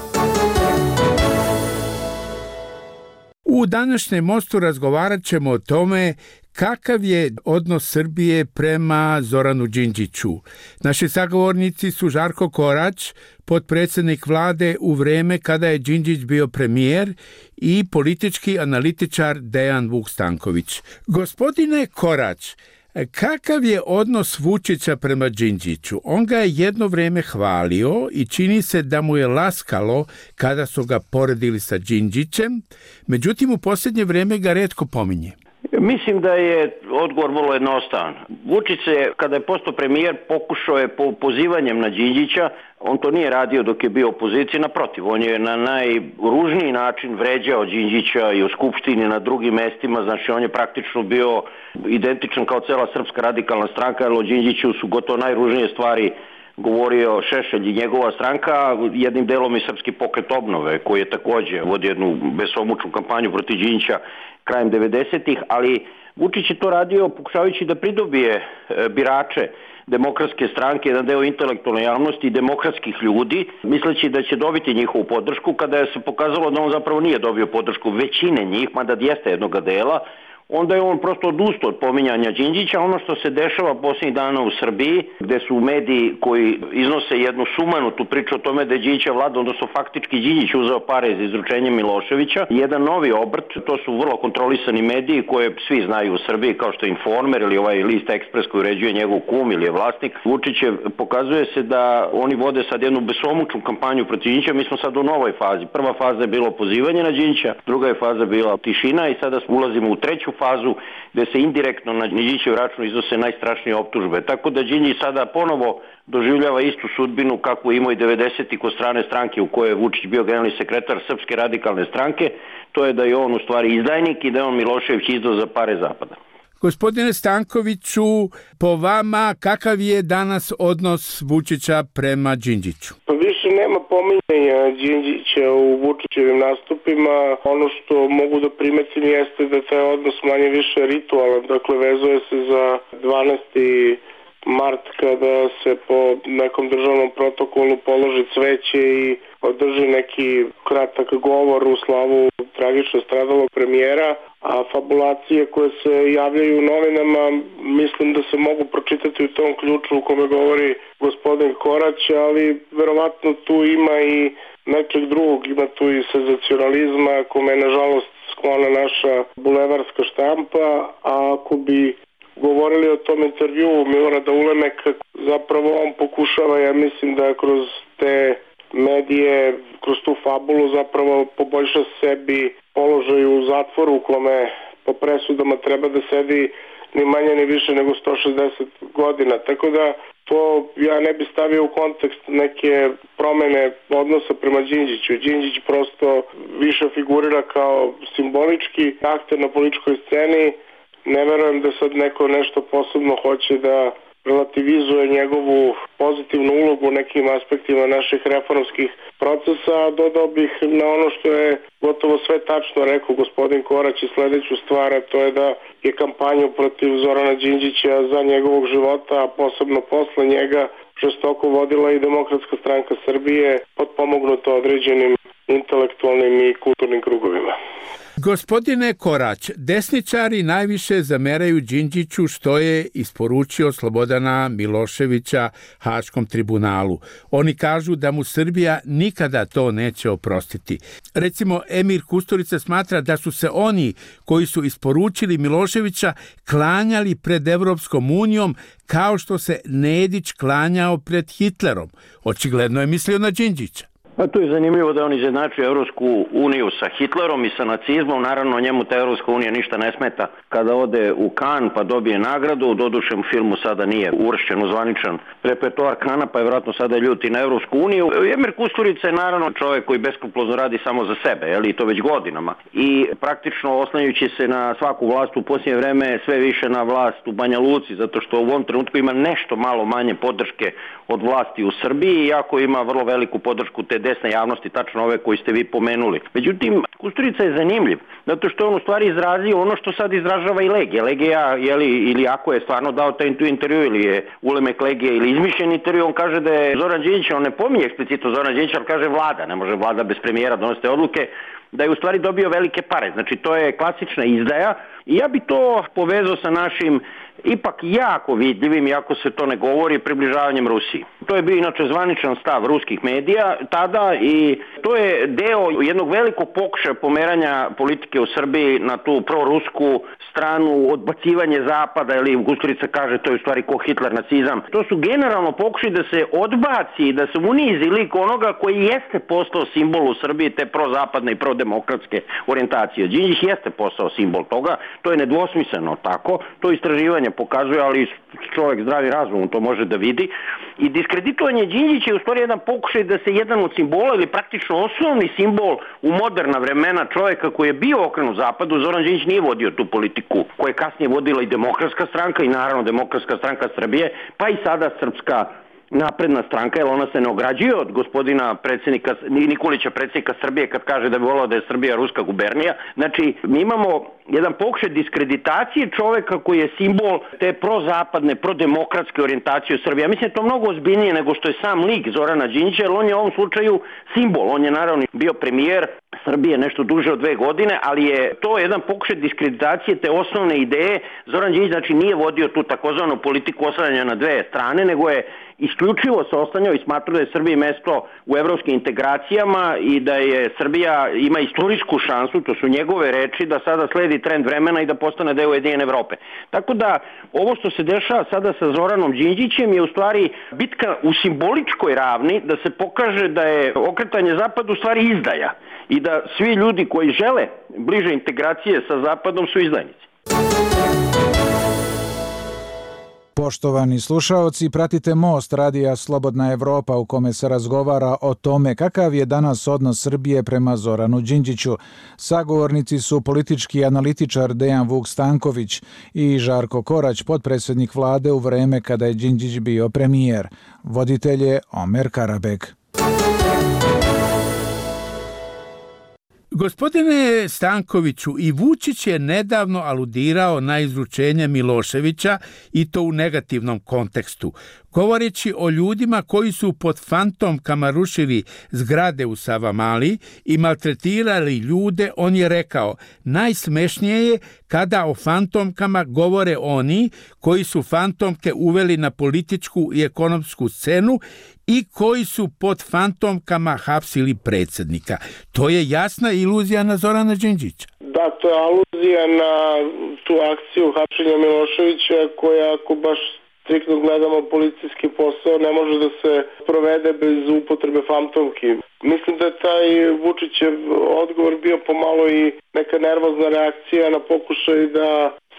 U današnjem Mostu razgovarat ćemo o tome kakav je odnos Srbije prema Zoranu Đinđiću. Naši sagovornici su Žarko Korać, potpredsjednik vlade u vreme kada je Đinđić bio premijer, i politički analitičar Dejan Vuk Stanković. Gospodine Korać, kakav je odnos Vučića prema Đinđiću? On ga je jedno vrijeme hvalio i čini se da mu je laskalo kada su ga poredili sa Đinđićem, međutim u posljednje vrijeme ga retko pominje.
Mislim da je odgovor vrlo jednostavan. Vučić se, kada je postao premijer, pokušao je po pozivanjem na Đinđića. On to nije radio dok je bio u opoziciji, naprotiv, on je na najružniji način vređao Đinđića i u Skupštini, na drugim mestima, znači on je praktično bio identičan kao cela Srpska radikalna stranka, jer o Đinđiću su gotovo najružnije stvari govorio Šešelj i njegova stranka, jednim delom i Srpski pokret obnove, koji je također vodio jednu besomučnu kampanju protiv Đinđića krajem devedesetih, ali Vučić je to radio pokušavajući da pridobije birače Demokratske stranke, jedan deo intelektualne javnosti i demokratskih ljudi, misleći da će dobiti njihovu podršku, kada je se pokazalo da on zapravo nije dobio podršku većine njih, mada jeste jednoga dela, onda je on prosto odustao od pominjanja Đinđića. Ono što se dešava posljednjih dana u Srbiji, gde su mediji koji iznose jednu sumanutu priču o tome da je Đinđića vlada, odnosno faktički Đinđić uzeo pare za izručenje Miloševića, jedan novi obrt, to su vrlo kontrolisani mediji koje svi znaju u Srbiji, kao što je Informer ili ovaj list Ekspres koji uređuje njegov kum ili je vlasnik. Vučićev, pokazuje se da oni vode sad jednu besomučnu kampanju protiv Đinđića. Mi smo sad u novoj fazi. Prva faza je bilo pozivanje na Đinđića, druga je faza bila tišina i sada ulazimo u treću fazu gde se indirektno na Đinđićev račun iznose najstrašnije optužbe. Tako da Đinđić sada ponovo doživljava istu sudbinu kakvu imao i devedesetih od strane stranke u kojoj je Vučić bio generalni sekretar Srpske radikalne stranke. To je da je on u stvari izdajnik i da je on Milošević izdao za pare Zapada.
Gospodine Stankoviću, po vama kakav je danas odnos Vučića prema Đinđiću?
Pa više nema pominjanja Đinđića u Vučićevim nastupima. Ono što mogu da primetim jeste da taj odnos manje više ritualan, dakle vezuje se za dvanaesti mart kada se po nekom državnom protokolu položi cveće i održi neki kratak govor u slavu tragično stradalog premijera, a fabulacije koje se javljaju u novinama mislim da se mogu pročitati u tom ključu u kome govori gospodin Korać, ali verovatno tu ima i nečeg drugog, ima tu i senzacionalizma kome je nažalost sklona naša bulevarska štampa, a ako bi govorili o tom intervjuu Milorada Ulemeka, zapravo on pokušava, ja mislim da kroz te medije, kroz tu fabulu zapravo poboljša sebi položaj u zatvoru u kome po presudama treba da sedi ni manje ni više nego sto šezdeset godina. Tako da to ja ne bi stavio u kontekst neke promene odnosa prema Đinđiću. Đinđić prosto više figurira kao simbolički akter na političkoj sceni. Ne verujem da sad neko nešto posebno hoće da relativizuje njegovu pozitivnu ulogu u nekim aspektima naših reformskih procesa, a dodao bih na ono što je gotovo sve tačno rekao gospodin Korać i sledeću stvar, a to je da je kampanju protiv Zorana Đinđića za njegovog života, a posebno posle njega, žestoko vodila i Demokratska stranka Srbije, potpomognuto određenim intelektualnim i kulturnim krugovima.
Gospodine Korać, desničari najviše zameraju Đinđiću što je isporučio Slobodana Miloševića Haškom tribunalu. Oni kažu da mu Srbija nikada to neće oprostiti. Recimo, Emir Kusturica smatra da su se oni koji su isporučili Miloševića klanjali pred Evropskom unijom kao što se Nedić klanjao pred Hitlerom. Očigledno je mislio na Đinđića.
Pa to je zanimljivo da on izjednačuje Evropsku uniju sa Hitlerom i sa nacizmom. Naravno, njemu ta Evropska unija ništa ne smeta kada ode u Kan pa dobije nagradu. Doduše u filmu sada nije uvršćen u zvaničan repertoar Kana, pa je vjerojatno sada ljuti na Evropsku uniju. Emir Kusturica je naravno čovjek koji beskrupulozno radi samo za sebe, jel, i to već godinama. I praktično oslanjajući se na svaku vlast u posljednje vreme, sve više na vlast u Banja Luci, zato što u ovom trenutku ima nešto malo manje podrške od vlasti u Srbiji, iako ima vrlo veliku podršku te desne javnosti, tačno ove koji ste vi pomenuli. Međutim, Kusturica je zanimljiv, zato što on u stvari izrazio ono što sad izražava i Legija. Legija, jeli, ili ako je stvarno dao taj intervju, ili je ulemek Legije, ili izmišljen intervju, on kaže da je Zoran Đinđić, on ne pominje eksplicitno Zoran Đinđić, ali kaže vlada, ne može vlada bez premijera donositi odluke, da je u stvari dobio velike pare. Znači, to je klasična izdaja i ja bi to povezao sa našim ipak jako vidljivim, iako se to ne govori, približavanjem Rusiji. To je bio inače zvaničan stav ruskih medija tada i to je deo jednog velikog pokušaja pomeranja politike u Srbiji na tu prorusku stranu, odbacivanje Zapada, ili Kusturica kaže to je u stvari ko Hitler, nacizam. To su generalno pokušaj da se odbaci, da se unizi lik onoga koji jeste postao simbol u Srbiji te prozapadne i prodemokratske orijentacije. Đinđić jeste postao simbol toga, to je nedvosmisleno tako, to istraživanje pokazuje, ali čovjek zdravi razum to može da vidi. I diskreditovanje Đinđića je u stvari jedan pokušaj da se jedan od simbola ili praktično osnovni simbol u moderna vremena čovjeka koji je bio okrenut zapadu, Zoran Đinđić nije vodio tu politiku koju je kasnije vodila i Demokratska stranka i naravno Demokratska stranka Srbije, pa i sada Srpska napredna stranka, jer ona se ne ograđuje od gospodina predsjednika Nikolića, predsjednika Srbije, kad kaže da bi volao da je Srbija ruska gubernija. Znači, mi imamo jedan pokušaj diskreditacije čoveka koji je simbol te prozapadne, prodemokratske orijentacije u Srbiji. Ja mislim da je to mnogo ozbiljnije nego što je sam lik Zorana Đinđića, jer on je u ovom slučaju simbol. On je naravno bio premijer Srbije nešto duže od dve godine, ali je to jedan pokušaj diskreditacije te osnovne ideje. Zoran Đinđić znači nije vodio tu takozvanu politiku oslanjanja na dve strane, nego je isključivo se oslanjao i smatrao da je Srbiji mesto u evropskim integracijama i da je Srbija ima istorijsku šansu, to su njegove reči, da sada sledi trend vremena i da postane deo Ujedinjene Evrope. Tako da ovo što se dešava sada sa Zoranom Đinđićem je u stvari bitka u simboličkoj ravni da se pokaže da je okretanje zapadu u stvari izdaja i da svi ljudi koji žele bliže integracije sa zapadom su izdajnici.
Poštovani slušaoci, pratite Most radija Slobodna Evropa u kome se razgovara o tome kakav je danas odnos Srbije prema Zoranu Đinđiću. Sagovornici su politički analitičar Dejan Vuk Stanković i Žarko Korać, potpredsjednik vlade u vreme kada je Đinđić bio premijer. Voditelj je Omer Karabeg.
Gospodine Stankoviću, i Vučić je nedavno aludirao na izručenje Miloševića i to u negativnom kontekstu. Govoreći o ljudima koji su pod fantomkama rušili zgrade u Savamali i maltretirali ljude, on je rekao: najsmešnije je kada o fantomkama govore oni koji su fantomke uveli na političku i ekonomsku scenu i koji su pod fantomkama hapsili predsjednika. To je jasna iluzija na Zorana Đinđića.
Da, to je aluzija na tu akciju hapšenja Miloševića koja, ako baš striktno gledamo policijski posao, ne može da se provede bez upotrebe fantomki. Mislim da je taj Vučićev odgovor bio pomalo i neka nervozna reakcija na pokušaj da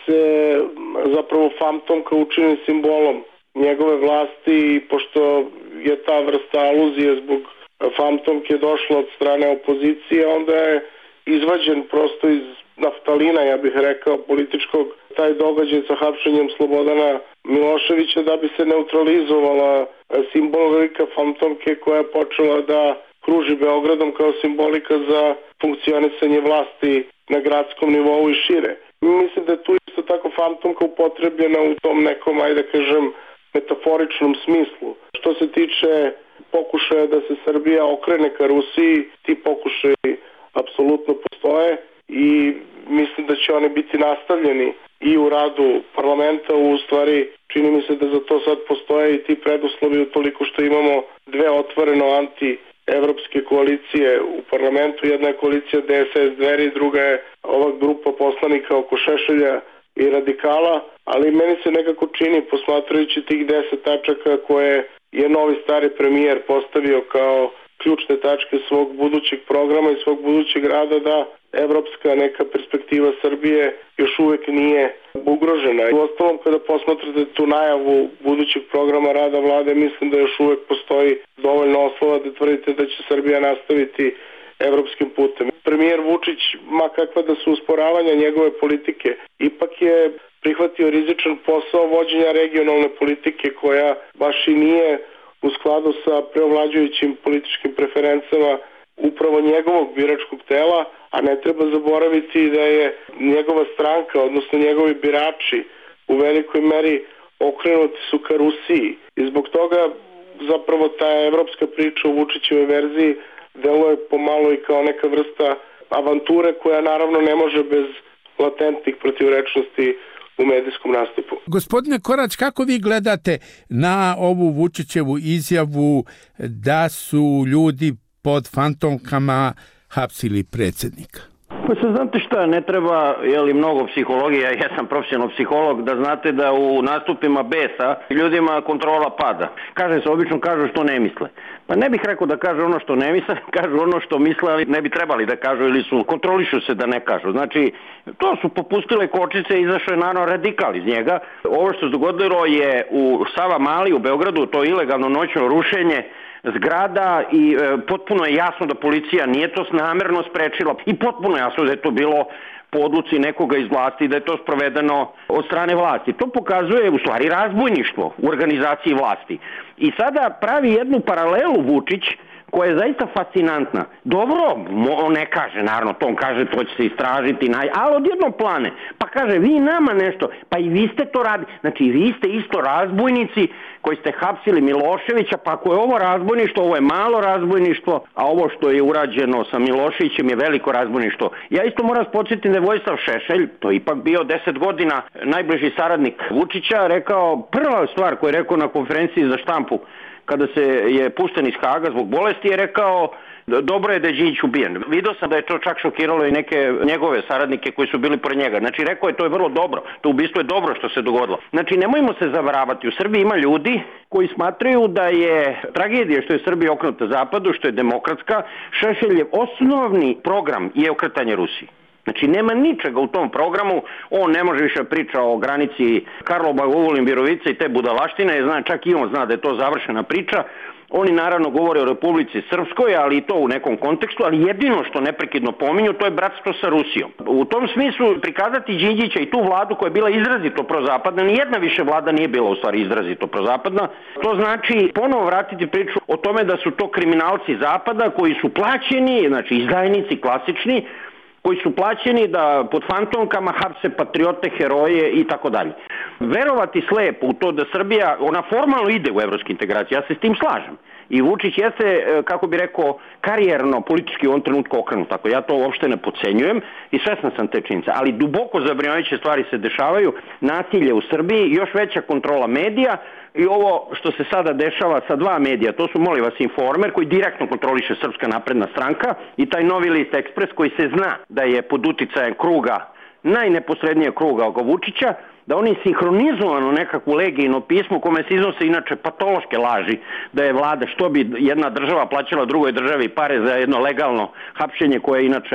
se zapravo fantomka učini simbolom njegove vlasti i pošto je ta vrsta aluzije zbog fantomke došla od strane opozicije, onda je izvađen prosto iz naftalina, ja bih rekao, političkog, taj događaj sa hapšenjem Slobodana Miloševića da bi se neutralizovala simbolika fantomke koja je počela da kruži Beogradom kao simbolika za funkcionisanje vlasti na gradskom nivou i šire. Mislim da je tu isto tako fantomka upotrebljena u tom nekom, ajde kažem, metaforičnom smislu. Što se tiče pokušaja da se Srbija okrene ka Rusiji, ti pokušaji apsolutno postoje i mislim da će oni biti nastavljeni i u radu parlamenta. U stvari čini mi se da za to sad postoje i ti preduslovi utoliko što imamo dve otvoreno anti-evropske koalicije u parlamentu. Jedna je koalicija D S S Dveri, druga je ova grupa poslanika oko Šešelja i radikala, ali meni se nekako čini, posmatrajući tih deset tačaka koje je novi stari premijer postavio kao ključne tačke svog budućeg programa i svog budućeg rada, da evropska neka perspektiva Srbije još uvek nije ugrožena. U ostalom, kada posmatrate tu najavu budućeg programa rada vlade, mislim da još uvek postoji dovoljno oslova da tvrdite da će Srbija nastaviti evropskim putem. Premijer Vučić, ma kakva da su usporavanja njegove politike, ipak je prihvatio rizičan posao vođenja regionalne politike koja baš i nije u skladu sa preovlađujućim političkim preferencama upravo njegovog biračkog tela, a ne treba zaboraviti da je njegova stranka, odnosno njegovi birači u velikoj meri okrenuti su ka Rusiji. I zbog toga zapravo ta evropska priča u Vučićevoj verziji deluje pomalo i kao neka vrsta avanture koja naravno ne može bez latentnih protivrečnosti u medijskom nastupu.
Gospodine Korać, kako vi gledate na ovu Vučićevu izjavu da su ljudi pod fantomkama hapsili predsjednika?
Pa se znate šta, ne treba je li mnogo psihologija, ja sam profesionalni psiholog, da znate da u nastupima besa ljudima kontrola pada. Kaže se, obično kažu što ne misle. Pa ne bih rekao da kaže ono što ne misle, kažu ono što misle, ali ne bi trebali da kažu ili su kontrolišu se da ne kažu. Znači, to su popustile kočice i izašao je naravno radikal iz njega. Ovo što se dogodilo je u Sava Mali u Beogradu, to ilegalno noćno rušenje zgrada i e, potpuno je jasno da policija nije to namerno sprečila i potpuno jasno da je to bilo po odluci nekoga iz vlasti, da je to sprovedeno od strane vlasti. To pokazuje u stvari razbojništvo u organizaciji vlasti. I sada pravi jednu paralelu Vučić koja je zaista fascinantna. Dobro, on ne kaže, naravno, to on kaže, to će se istražiti, ali odjednom plane. Pa kaže, vi nama nešto, pa i vi ste to radili. Znači, vi ste isto razbojnici koji ste hapsili Miloševića, pa ako je ovo razbojništvo, ovo je malo razbojništvo, a ovo što je urađeno sa Miloševićem je veliko razbojništvo. Ja isto moram podsjetiti da je Vojislav Šešelj, to je ipak bio deset godina najbliži saradnik Vučića, rekao, prva stvar koju je rekao na konferenciji za štampu, kada se je pušten iz Haga zbog bolesti, je rekao dobro je da je Đinđić ubijen. Video sam da je to čak šokiralo i neke njegove saradnike koji su bili pored njega. Znači rekao je to je vrlo dobro, to ubistvo je dobro što se dogodilo. Znači nemojmo se zavaravati, u Srbiji ima ljudi koji smatraju da je tragedija što je Srbija okrenuta zapadu, što je demokratska. Šešeljev osnovni program je okretanje Rusiji. Znači nema ničega u tom programu, on ne može više priča o granici Karlobag, Ogulin, Virovica i te budalaštine, zna, čak i on zna da je to završena priča. Oni naravno govore o Republici Srpskoj, ali i to u nekom kontekstu, ali jedino što neprekidno pominju to je bratstvo sa Rusijom. U tom smislu prikazati Đinđića i tu vladu koja je bila izrazito prozapadna, nijedna više vlada nije bila u stvari izrazito prozapadna, to znači ponovo vratiti priču o tome da su to kriminalci zapada koji su plaćeni, znači izdajnici klasični, koji su plaćeni da pod fantomkama hapse patriote, heroje i tako dalje. Verovati slepo u to da Srbija, ona formalno ide u evropske integracije, ja se s tim slažem. I Vučić jeste, kako bi rekao, karijerno, politički u ovom trenutku okrenut. Tako ja to uopšte ne podcenjujem i svestan sam te činjenice. Ali duboko zabrinjavajuće stvari se dešavaju, nasilje u Srbiji, još veća kontrola medija i ovo što se sada dešava sa dva medija, to su, molim vas, Informer koji direktno kontroliše Srpska napredna stranka i taj Novi list Ekspres koji se zna da je pod uticajem kruga, najneposrednije kruga oko Vučića, da oni sinhronizovano nekakvu legijno pismo kome se iznose inače patološke laži da je vlada, što bi jedna država plaćala drugoj državi pare za jedno legalno hapšenje koje inače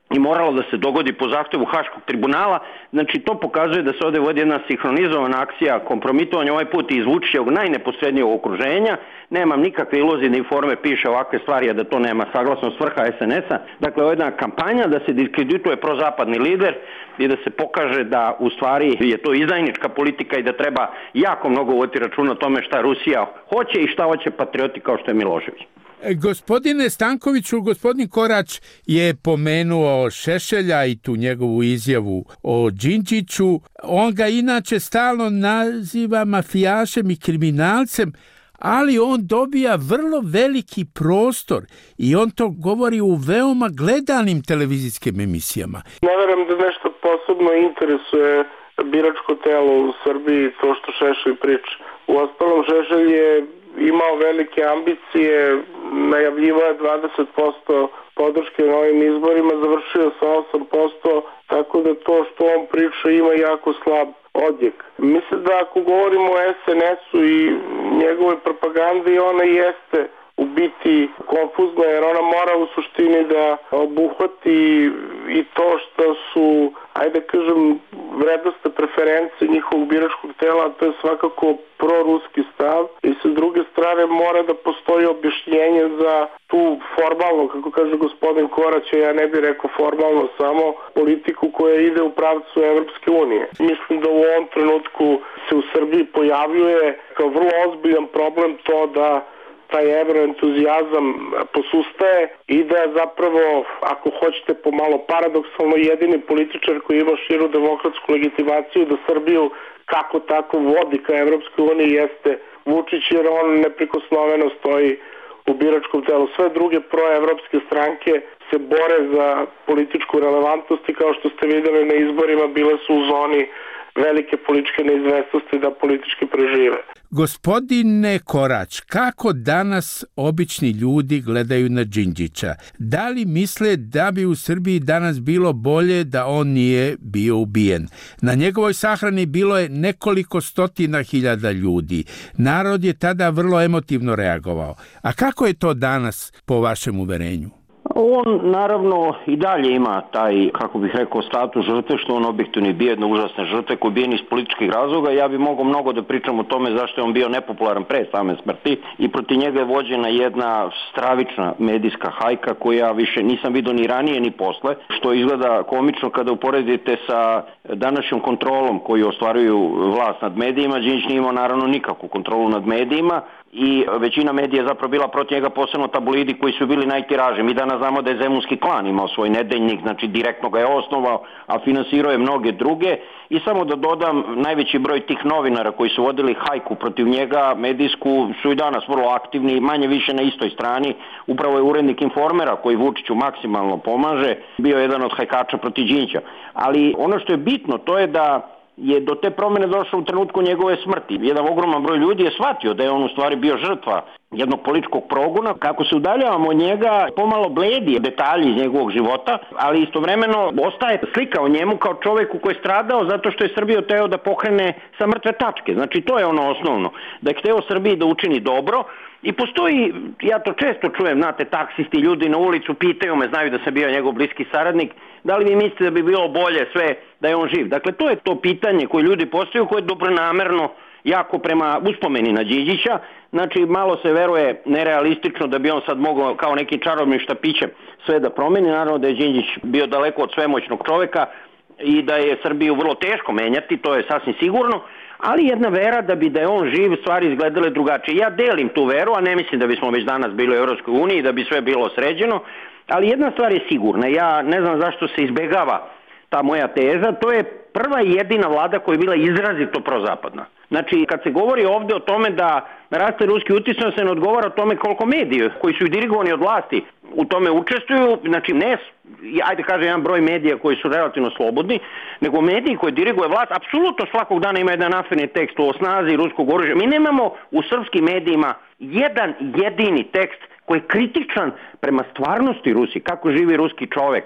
i moralo da se dogodi po zahtevu Haškog tribunala. Znači to pokazuje da se ovde vodi jedna sinhronizovana akcija kompromitovanja, ovaj put iz Vučićevog najneposrednijeg okruženja. Nemam nikakve iluzije da Informer piše ovakve stvari, a da to nema saglasnost vrha es en es a. Dakle, ovo je jedna kampanja da se diskredituje prozapadni lider i da se pokaže da u stvari je to izdajnička politika i da treba jako mnogo voditi računa o tome šta Rusija hoće i šta hoće patrioti kao što je Milošević.
Gospodine Stankoviću, gospodin Korać je pomenuo Šešelja i tu njegovu izjavu o Đinđiću. On ga inače stalno naziva mafijašem i kriminalcem, ali on dobija vrlo veliki prostor i on to govori u veoma gledanim televizijskim emisijama.
Ne verujem da nešto posebno interesuje biračko telo u Srbiji to što Šešelj priča. Uostalom, Šešelj je imao velike ambicije, najavljivao je dvadeset posto podrške na ovim izborima, završio sa osam posto, tako da to što on priča ima jako slab odjek. Mislim da ako govorimo o es en es u i njegove propagandi, ona jeste u biti konfuzna, jer ona mora u suštini da obuhvati i to što su, ajde kažem, vrednostne preferencije njihovog biračkog tela, to je svakako proruski stav, i sa druge strane mora da postoji objašnjenje za tu formalno, kako kaže gospodin Korać, ja ne bih rekao formalno, samo politiku koja ide u pravcu Evropske unije. Mislim da u ovom trenutku se u Srbiji pojavljuje kao vrlo ozbiljan problem to da taj evroentuzijazam posustaje i da zapravo, ako hoćete pomalo paradoksalno, jedini političar koji ima širu demokratsku legitimaciju da Srbiju kako tako vodi ka Evropskoj uniji jeste Vučić, jer on neprikosnoveno stoji u biračkom telu. Sve druge proevropske stranke se bore za političku relevantnost i kao što ste videli na izborima bile su u zoni velike političke neizvestnosti da politički prežive.
Gospodine Korać, kako danas obični ljudi gledaju na Đinđića? Da li misle da bi u Srbiji danas bilo bolje da on nije bio ubijen? Na njegovoj sahrani bilo je nekoliko stotina hiljada ljudi. Narod je tada vrlo emotivno reagovao. A kako je to danas po vašem uverenju?
On naravno i dalje ima taj, kako bih rekao, status žrtve, što on objektivno bio jedna užasna žrtva koji je bijen iz političkih razloga. Ja bih mogao mnogo da pričam o tome zašto je on bio nepopularan pre same smrti i protiv njega je vođena jedna stravična medijska hajka koju ja više nisam vidio ni ranije ni posle, što izgleda komično kada uporedite sa današnjom kontrolom koju ostvaruju vlast nad medijima. Đinđić nije imao naravno nikakvu kontrolu nad medijima i većina medija je zapravo bila protiv njega, posebno tabloidi koji su bili najtiraži. Mi danas znamo da je Zemunski klan imao svoj nedeljnik, znači direktno ga je osnovao, a finansirao je mnoge druge. I samo da dodam, najveći broj tih novinara koji su vodili hajku protiv njega, medijsku, su i danas vrlo aktivni, manje više na istoj strani. Upravo je urednik Informera koji Vučiću maksimalno pomaže, bio jedan od hajkača protiv Đinđića. Ali ono što je bitno, to je da je do te promjene došlo u trenutku njegove smrti. Jedan ogroman broj ljudi je shvatio da je on u stvari bio žrtva jednog političkog progona. Kako se udaljavamo od njega, pomalo bledi detalji iz njegovog života, ali istovremeno ostaje slika o njemu kao čoveku koji je stradao zato što je Srbiju teo da pokrene sa mrtve tačke. Znači to je ono osnovno. Da je hteo Srbiji da učini dobro. I postoji, ja to često čujem, znate, taksisti, ljudi na ulicu pitaju me, znaju da sam bio njegov bliski saradnik, da li vi mislite da bi bilo bolje sve da je on živ? Dakle, to je to pitanje koje ljudi postavljaju, koje je dobronamerno jako prema uspomeni na Đinđića. Znači, malo se veruje nerealistično da bi on sad mogao kao neki čarobnim štapićem sve da promeni. Naravno da je Đinđić bio daleko od svemoćnog čoveka i da je Srbiju vrlo teško menjati, to je sasvim sigurno, ali jedna vera da bi da je on živ stvari izgledale drugačije. Ja delim tu veru, a ne mislim da bismo već danas bili u Evropskoj uniji, da bi sve bilo sređeno, ali jedna stvar je sigurna, ja ne znam zašto se izbegava ta moja teza, to je prva i jedina vlada koja je bila izrazito prozapadna. Znači, kad se govori ovde o tome da raste ruski uticaj, se ne odgovara o tome koliko mediji koji su dirigovani od vlasti u tome učestvuju, znači ne, ajde kaže jedan broj medija koji su relativno slobodni, nego mediji koji diriguje vlast, apsolutno svakog dana ima jedan aferni tekst o snazi ruskog oružja. Mi nemamo u srpskim medijima jedan jedini tekst koji je kritičan prema stvarnosti Rusije, kako živi ruski čovek,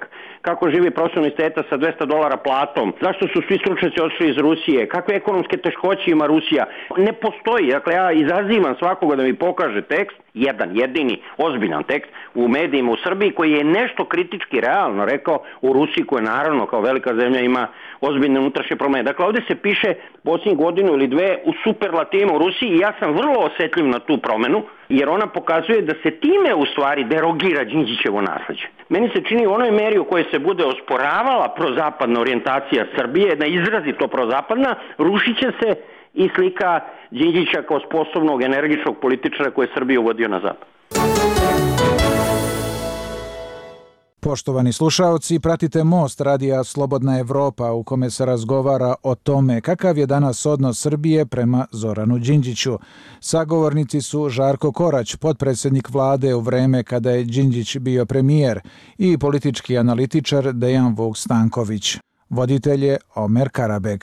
kako živi profesor univerziteta sa dvesta dolara platom, zašto su svi stručnjaci otišli iz Rusije, kakve ekonomske teškoće ima Rusija. Ne postoji, dakle ja izazivam svakoga da mi pokaže tekst, jedan, jedini, ozbiljan tekst u medijima u Srbiji koji je nešto kritički realno rekao u Rusiji koja naravno kao velika zemlja ima ozbiljne unutrašnje probleme. Dakle ovdje se piše posljednjih godinu ili dve u superlativima u Rusiji i ja sam vrlo osjetljiv na tu promenu jer ona pokazuje da se time u stvari derogira Đinđićevo nasleđe. Meni se čini u onoj meri u kojoj se bude osporavala prozapadna orijentacija Srbije, jedna izrazito prozapadna, rušit će se i slika Đinđića kao sposobnog, energičnog političara koji je Srbiju vodio na zapad.
Poštovani slušaoci, pratite Most radija Slobodna Evropa u kome se razgovara o tome kakav je danas odnos Srbije prema Zoranu Đinđiću. Sagovornici su Žarko Korać, potpredsjednik vlade u vreme kada je Đinđić bio premijer, i politički analitičar Dejan Vuk Stanković. Voditelj je Omer Karabeg.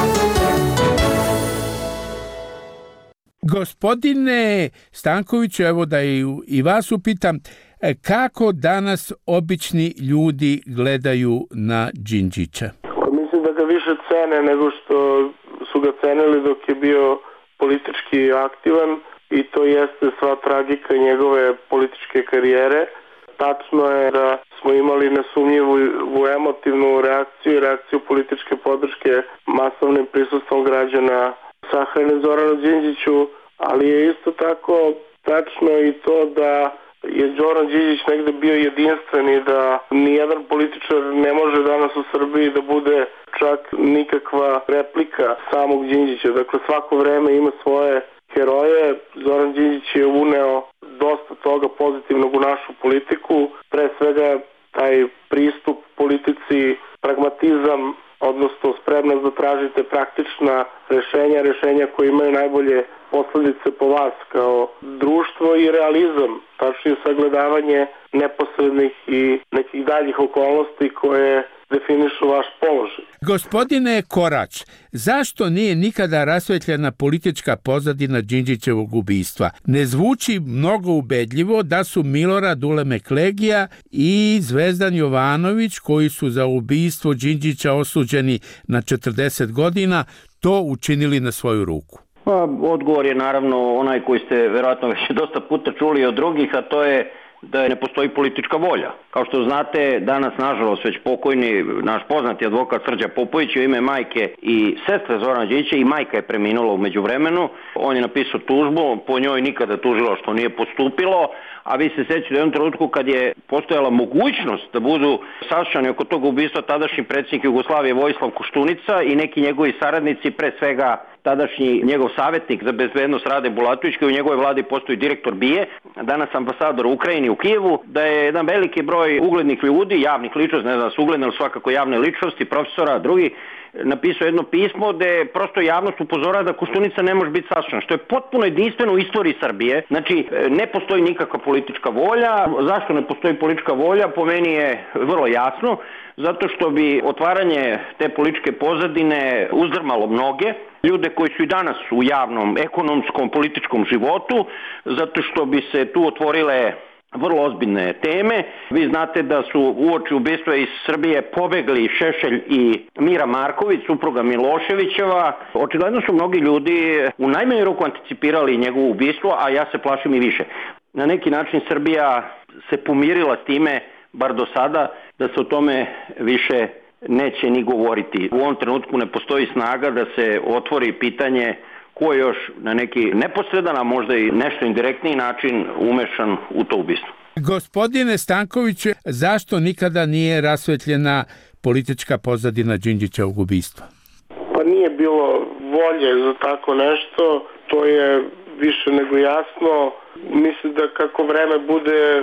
Gospodine Stankoviću, evo da i, i vas upitam, kako danas obični ljudi gledaju na Đinđića?
Mislim da ga više cene nego što su ga cenili dok je bio politički aktivan i to jeste sva tragika njegove političke karijere. Tačno je da smo imali nesumnjivu emotivnu reakciju, reakciju političke podrške masovnim prisustvom građana sahrane Zoranu Đinđiću, ali je isto tako tačno i to da je Zoran Đinđić negde bio jedinstven i da nijedan političar ne može danas u Srbiji da bude čak nikakva replika samog Đinđića. Dakle, svako vreme ima svoje heroje. Zoran Đinđić je uneo dosta toga pozitivnog u našu politiku. Pre svega taj pristup politici, pragmatizam, odnosno spremnost da tražite praktična rešenja, rešenja koje imaju najbolje posledice po vas kao društvo i realizam, tačnije sagledavanje neposrednih i nekih daljih okolnosti koje definišu vaš položaj.
Gospodine Korać, zašto nije nikada rasvetljena politička pozadina Đinđićevog ubistva? Ne zvuči mnogo ubedljivo da su Milorad Ulemek Legija i Zvezdan Jovanović, koji su za ubistvo Đinđića osuđeni na četrdeset godina, to učinili na svoju ruku.
Pa, odgovor je naravno onaj koji ste verovatno već dosta puta čuli od drugih, a to je da ne postoji politička volja. Kao što znate, danas nažalost već pokojni naš poznati advokat Srđa Popović u ime majke i sestre Zorana Đinđića, i majka je preminula u međuvremenu. On je napisao tužbu, po njoj nikada tužilaštvo nije postupilo, a vi se sjećate u jednom trenutku kad je postojala mogućnost da budu saslušani oko tog ubistva tadašnji predsjednik Jugoslavije Vojislav Koštunica i neki njegovi saradnici, pre svega tadašnji njegov savjetnik za bezbednost Rade Bulatović, koji u njegovoj vladi postoji direktor B I E, danas ambasador u Ukrajini u Kijevu, da je jedan veliki broj uglednih ljudi, javnih ličnosti, ne znam su ugledne, ali svakako javne ličnosti, profesora, drugi, napisao jedno pismo gde prosto javnost upozorava da Koštunica ne može biti saslušan, što je potpuno jedinstveno u istoriji Srbije. Znači, ne postoji nikakva politička volja. Zašto ne postoji politička volja? Po meni je vrlo jasno. Zato što bi otvaranje te političke pozadine uzdrmalo mnoge ljude koji su i danas u javnom, ekonomskom, političkom životu, zato što bi se tu otvorile vrlo ozbiljne teme. Vi znate da su uoči ubistva iz Srbije pobegli Šešelj i Mira Marković, supruga Miloševićeva. Očigledno su mnogi ljudi u najmanju ruku anticipirali njegovo ubistvo, a ja se plašim i više. Na neki način Srbija se pomirila s time, bar do sada, da se o tome više neće ni govoriti. U ovom trenutku ne postoji snaga da se otvori pitanje ko je još na neki neposredan, a možda i nešto indirektniji način umešan u to ubistvo.
Gospodine Stankoviću, zašto nikada nije rasvetljena politička pozadina Đinđićevog ubistva?
Pa nije bilo volje za tako nešto, to je više nego jasno. Mislim da kako vreme bude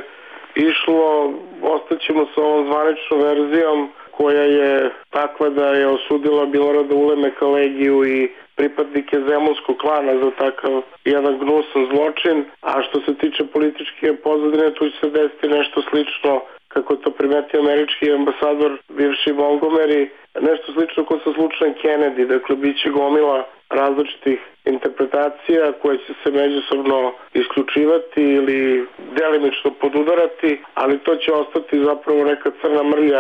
išlo, ostaćemo sa ovom zvaničnom verzijom koja je takva da je osudila Milorada Ulemeka Legiju i pripadnike zemunskog klana za takav jedan gnusan zločin, a što se tiče političke pozadine, tu će se desiti nešto slično kako je to primetio američki ambasador bivši Montgomery, nešto slično kao sa slučajem Kennedy, dakle bit će gomila različitih interpretacija koje će se međusobno isključivati ili delimično podudarati, ali to će ostati zapravo neka crna mrlja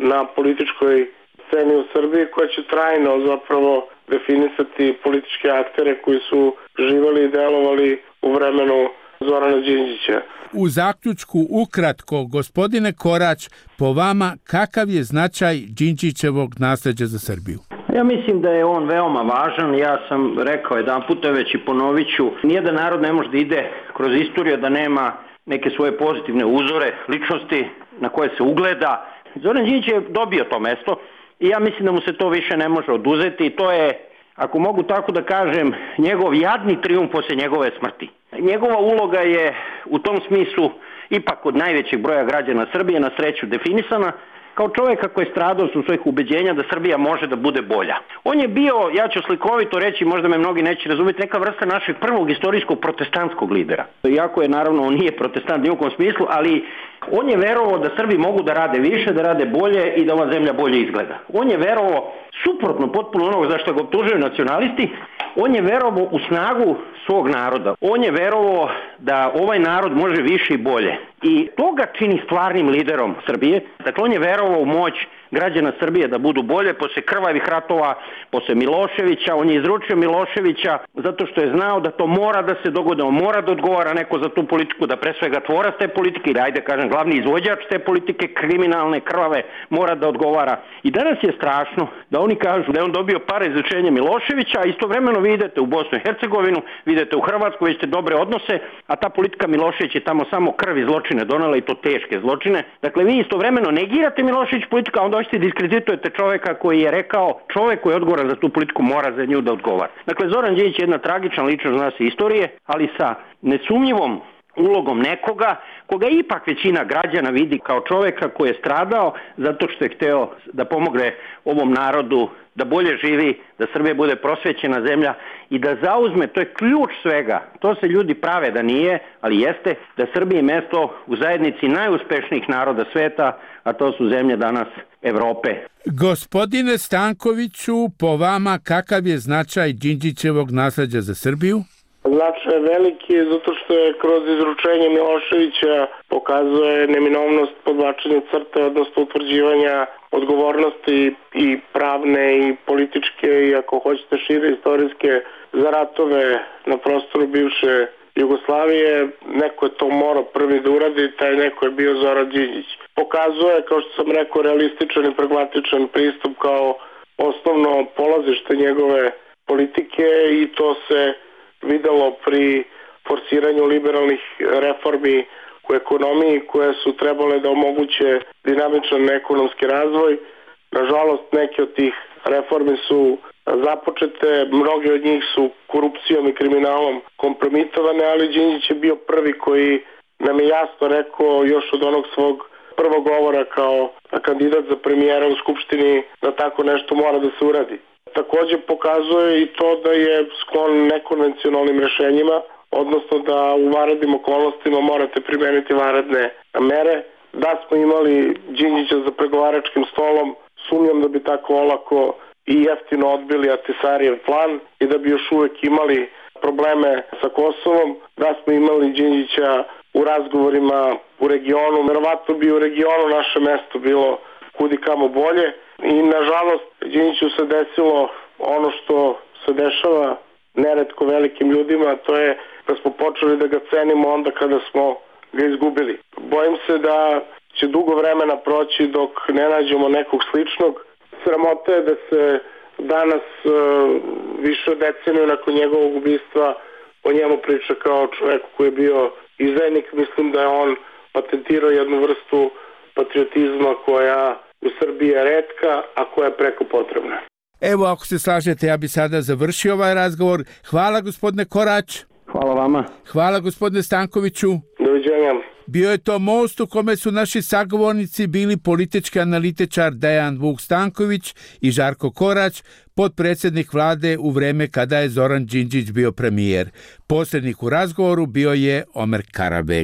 na političkoj sceni u Srbiji koja će trajno zapravo definisati političke aktere koji su živali i delovali u vremenu Zorana Đinđića.
U zaključku ukratko, gospodine Korać, po vama kakav je značaj Đinđićevog nasleđa za Srbiju?
Ja mislim da je on veoma važan, ja sam rekao jedan puta već i ponovit ću, nijedan narod ne može da ide kroz istoriju da nema neke svoje pozitivne uzore, ličnosti na koje se ugleda. Zoran Đinđić je dobio to mesto i ja mislim da mu se to više ne može oduzeti i to je, ako mogu tako da kažem, njegov jadni trijumf poslije njegove smrti. Njegova uloga je u tom smislu ipak od najvećeg broja građana Srbije na sreću definisana kao čovjeka koji je stradao su svojih ubeđenja da Srbija može da bude bolja. On je bio, ja ću slikovito reći, možda me mnogi neće razumjeti, neka vrsta našeg prvog istorijskog protestantskog lidera. Iako je naravno on nije protestant u nijekom smislu, ali on je verovao da Srbi mogu da rade više, da rade bolje i da ova zemlja bolje izgleda. On je verovao suprotno potpuno onoga zašto ga optužuju nacionalisti, on je verovao u snagu svog naroda. On je verovao da ovaj narod može više i bolje. I to ga čini stvarnim liderom Srbije. Dakle, on je verovao u moć građana Srbije da budu bolje posle krvavih ratova, posle Miloševića. On je izručio Miloševića zato što je znao da to mora da se dogodi, on mora da odgovara neko za tu politiku, da pre svega tvorac te politike ili ajde kažem glavni izvođač te politike kriminalne, krvave, mora da odgovara. I danas je strašno da oni kažu da je on dobio pare izručenja Miloševića, a istovremeno vi idete u Bosnu i Hercegovinu, vi idete u Hrvatsku, vidite dobre odnose, a ta politika Milošević je tamo samo krv i zločine donela i to teške zločine. Dakle, vi istovremeno negirate Milošević politiku, a onda hoćete diskreditujete čovjeka koji je rekao, čovjek koji je odgovoran za tu politiku mora za nju da odgovara. Dakle, Zoran Đinđić je jedna tragična ličnost za nas istorije, ali sa nesumnjivom ulogom nekoga koga ipak većina građana vidi kao čovjeka koji je stradao zato što je hteo da pomogne ovom narodu da bolje živi, da Srbija bude prosvećena zemlja i da zauzme, to je ključ svega, to se ljudi prave da nije, ali jeste, da Srbiji je mesto u zajednici najuspešnijih naroda sveta, a to su zemlje danas Evrope.
Gospodine Stankoviću, po vama kakav je značaj Đinđićevog nasleđa za Srbiju?
Značaj je veliki zato što je kroz izručenje Miloševića pokazuje neminovnost podvlačenja crte, odnosno utvrđivanja odgovornosti i pravne i političke i ako hoćete šire istorijske za ratove na prostoru bivše Jugoslavije. Neko je to morao prvi da uradi, taj neko je bio Zoran Đinđić. Pokazuje, kao što sam rekao, realističan i pragmatičan pristup kao osnovno polazište njegove politike i to se videlo pri forsiranju liberalnih reformi u ekonomiji koje su trebale da omoguće dinamičan ekonomski razvoj. Nažalost, neke od tih reformi su započete, mnoge od njih su korupcijom i kriminalom kompromitovane, ali Đinđić je bio prvi koji nam je jasno rekao još od onog svog prvog govora kao kandidat za premijera u Skupštini da tako nešto mora da se uradi. Također pokazuje i to da je sklon nekonvencionalnim rešenjima, odnosno da u vanrednim okolnostima morate primeniti vanredne mere. Da smo imali Đinđića za pregovaračkim stolom, sumnjam da bi tako olako i jeftino odbili Ahtisarijev plan i da bi još uvek imali probleme sa Kosovom. Da smo imali Đinđića u razgovorima u regionu, verovatno bi u regionu naše mesto bilo kudi kamo bolje. I nažalost Đinđiću se desilo ono što se dešava neretko velikim ljudima, to je da smo počeli da ga cenimo onda kada smo ga izgubili. Bojim se da će dugo vremena proći dok ne nađemo nekog sličnog. Sramota je da se danas uh, više od deceniju nakon njegovog ubistva o njemu priča kao čovjek koji je bio izdajnik. Mislim da je on patentirao jednu vrstu patriotizma koja u Srbiji je retka, a koja je preko potrebna.
Evo, ako se slažete, ja bi sada završio ovaj razgovor. Hvala, gospodine Korać.
Hvala vama.
Hvala, gospodine Stankoviću.
Doviđenja.
Bio je to most u kome su naši sagovornici bili politički analitičar Dejan Vuk Stanković i Žarko Korać, potpredsjednik vlade u vreme kada je Zoran Đinđić bio premijer. Posrednik u razgovoru bio je Omer Karabeg.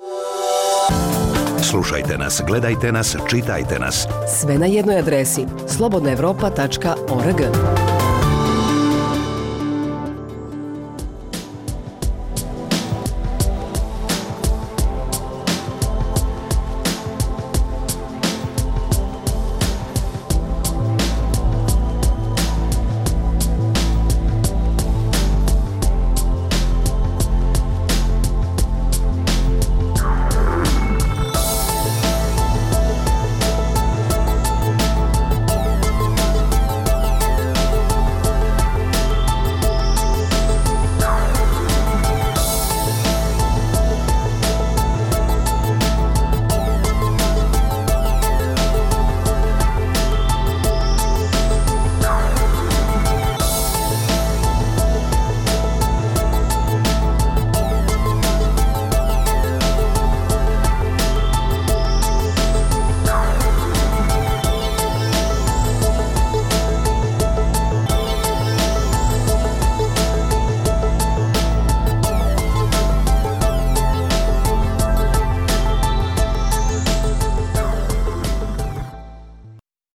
Slušajte nas, gledajte nas, čitajte nas.
Sve na jednoj adresi slobodna evropa tačka org.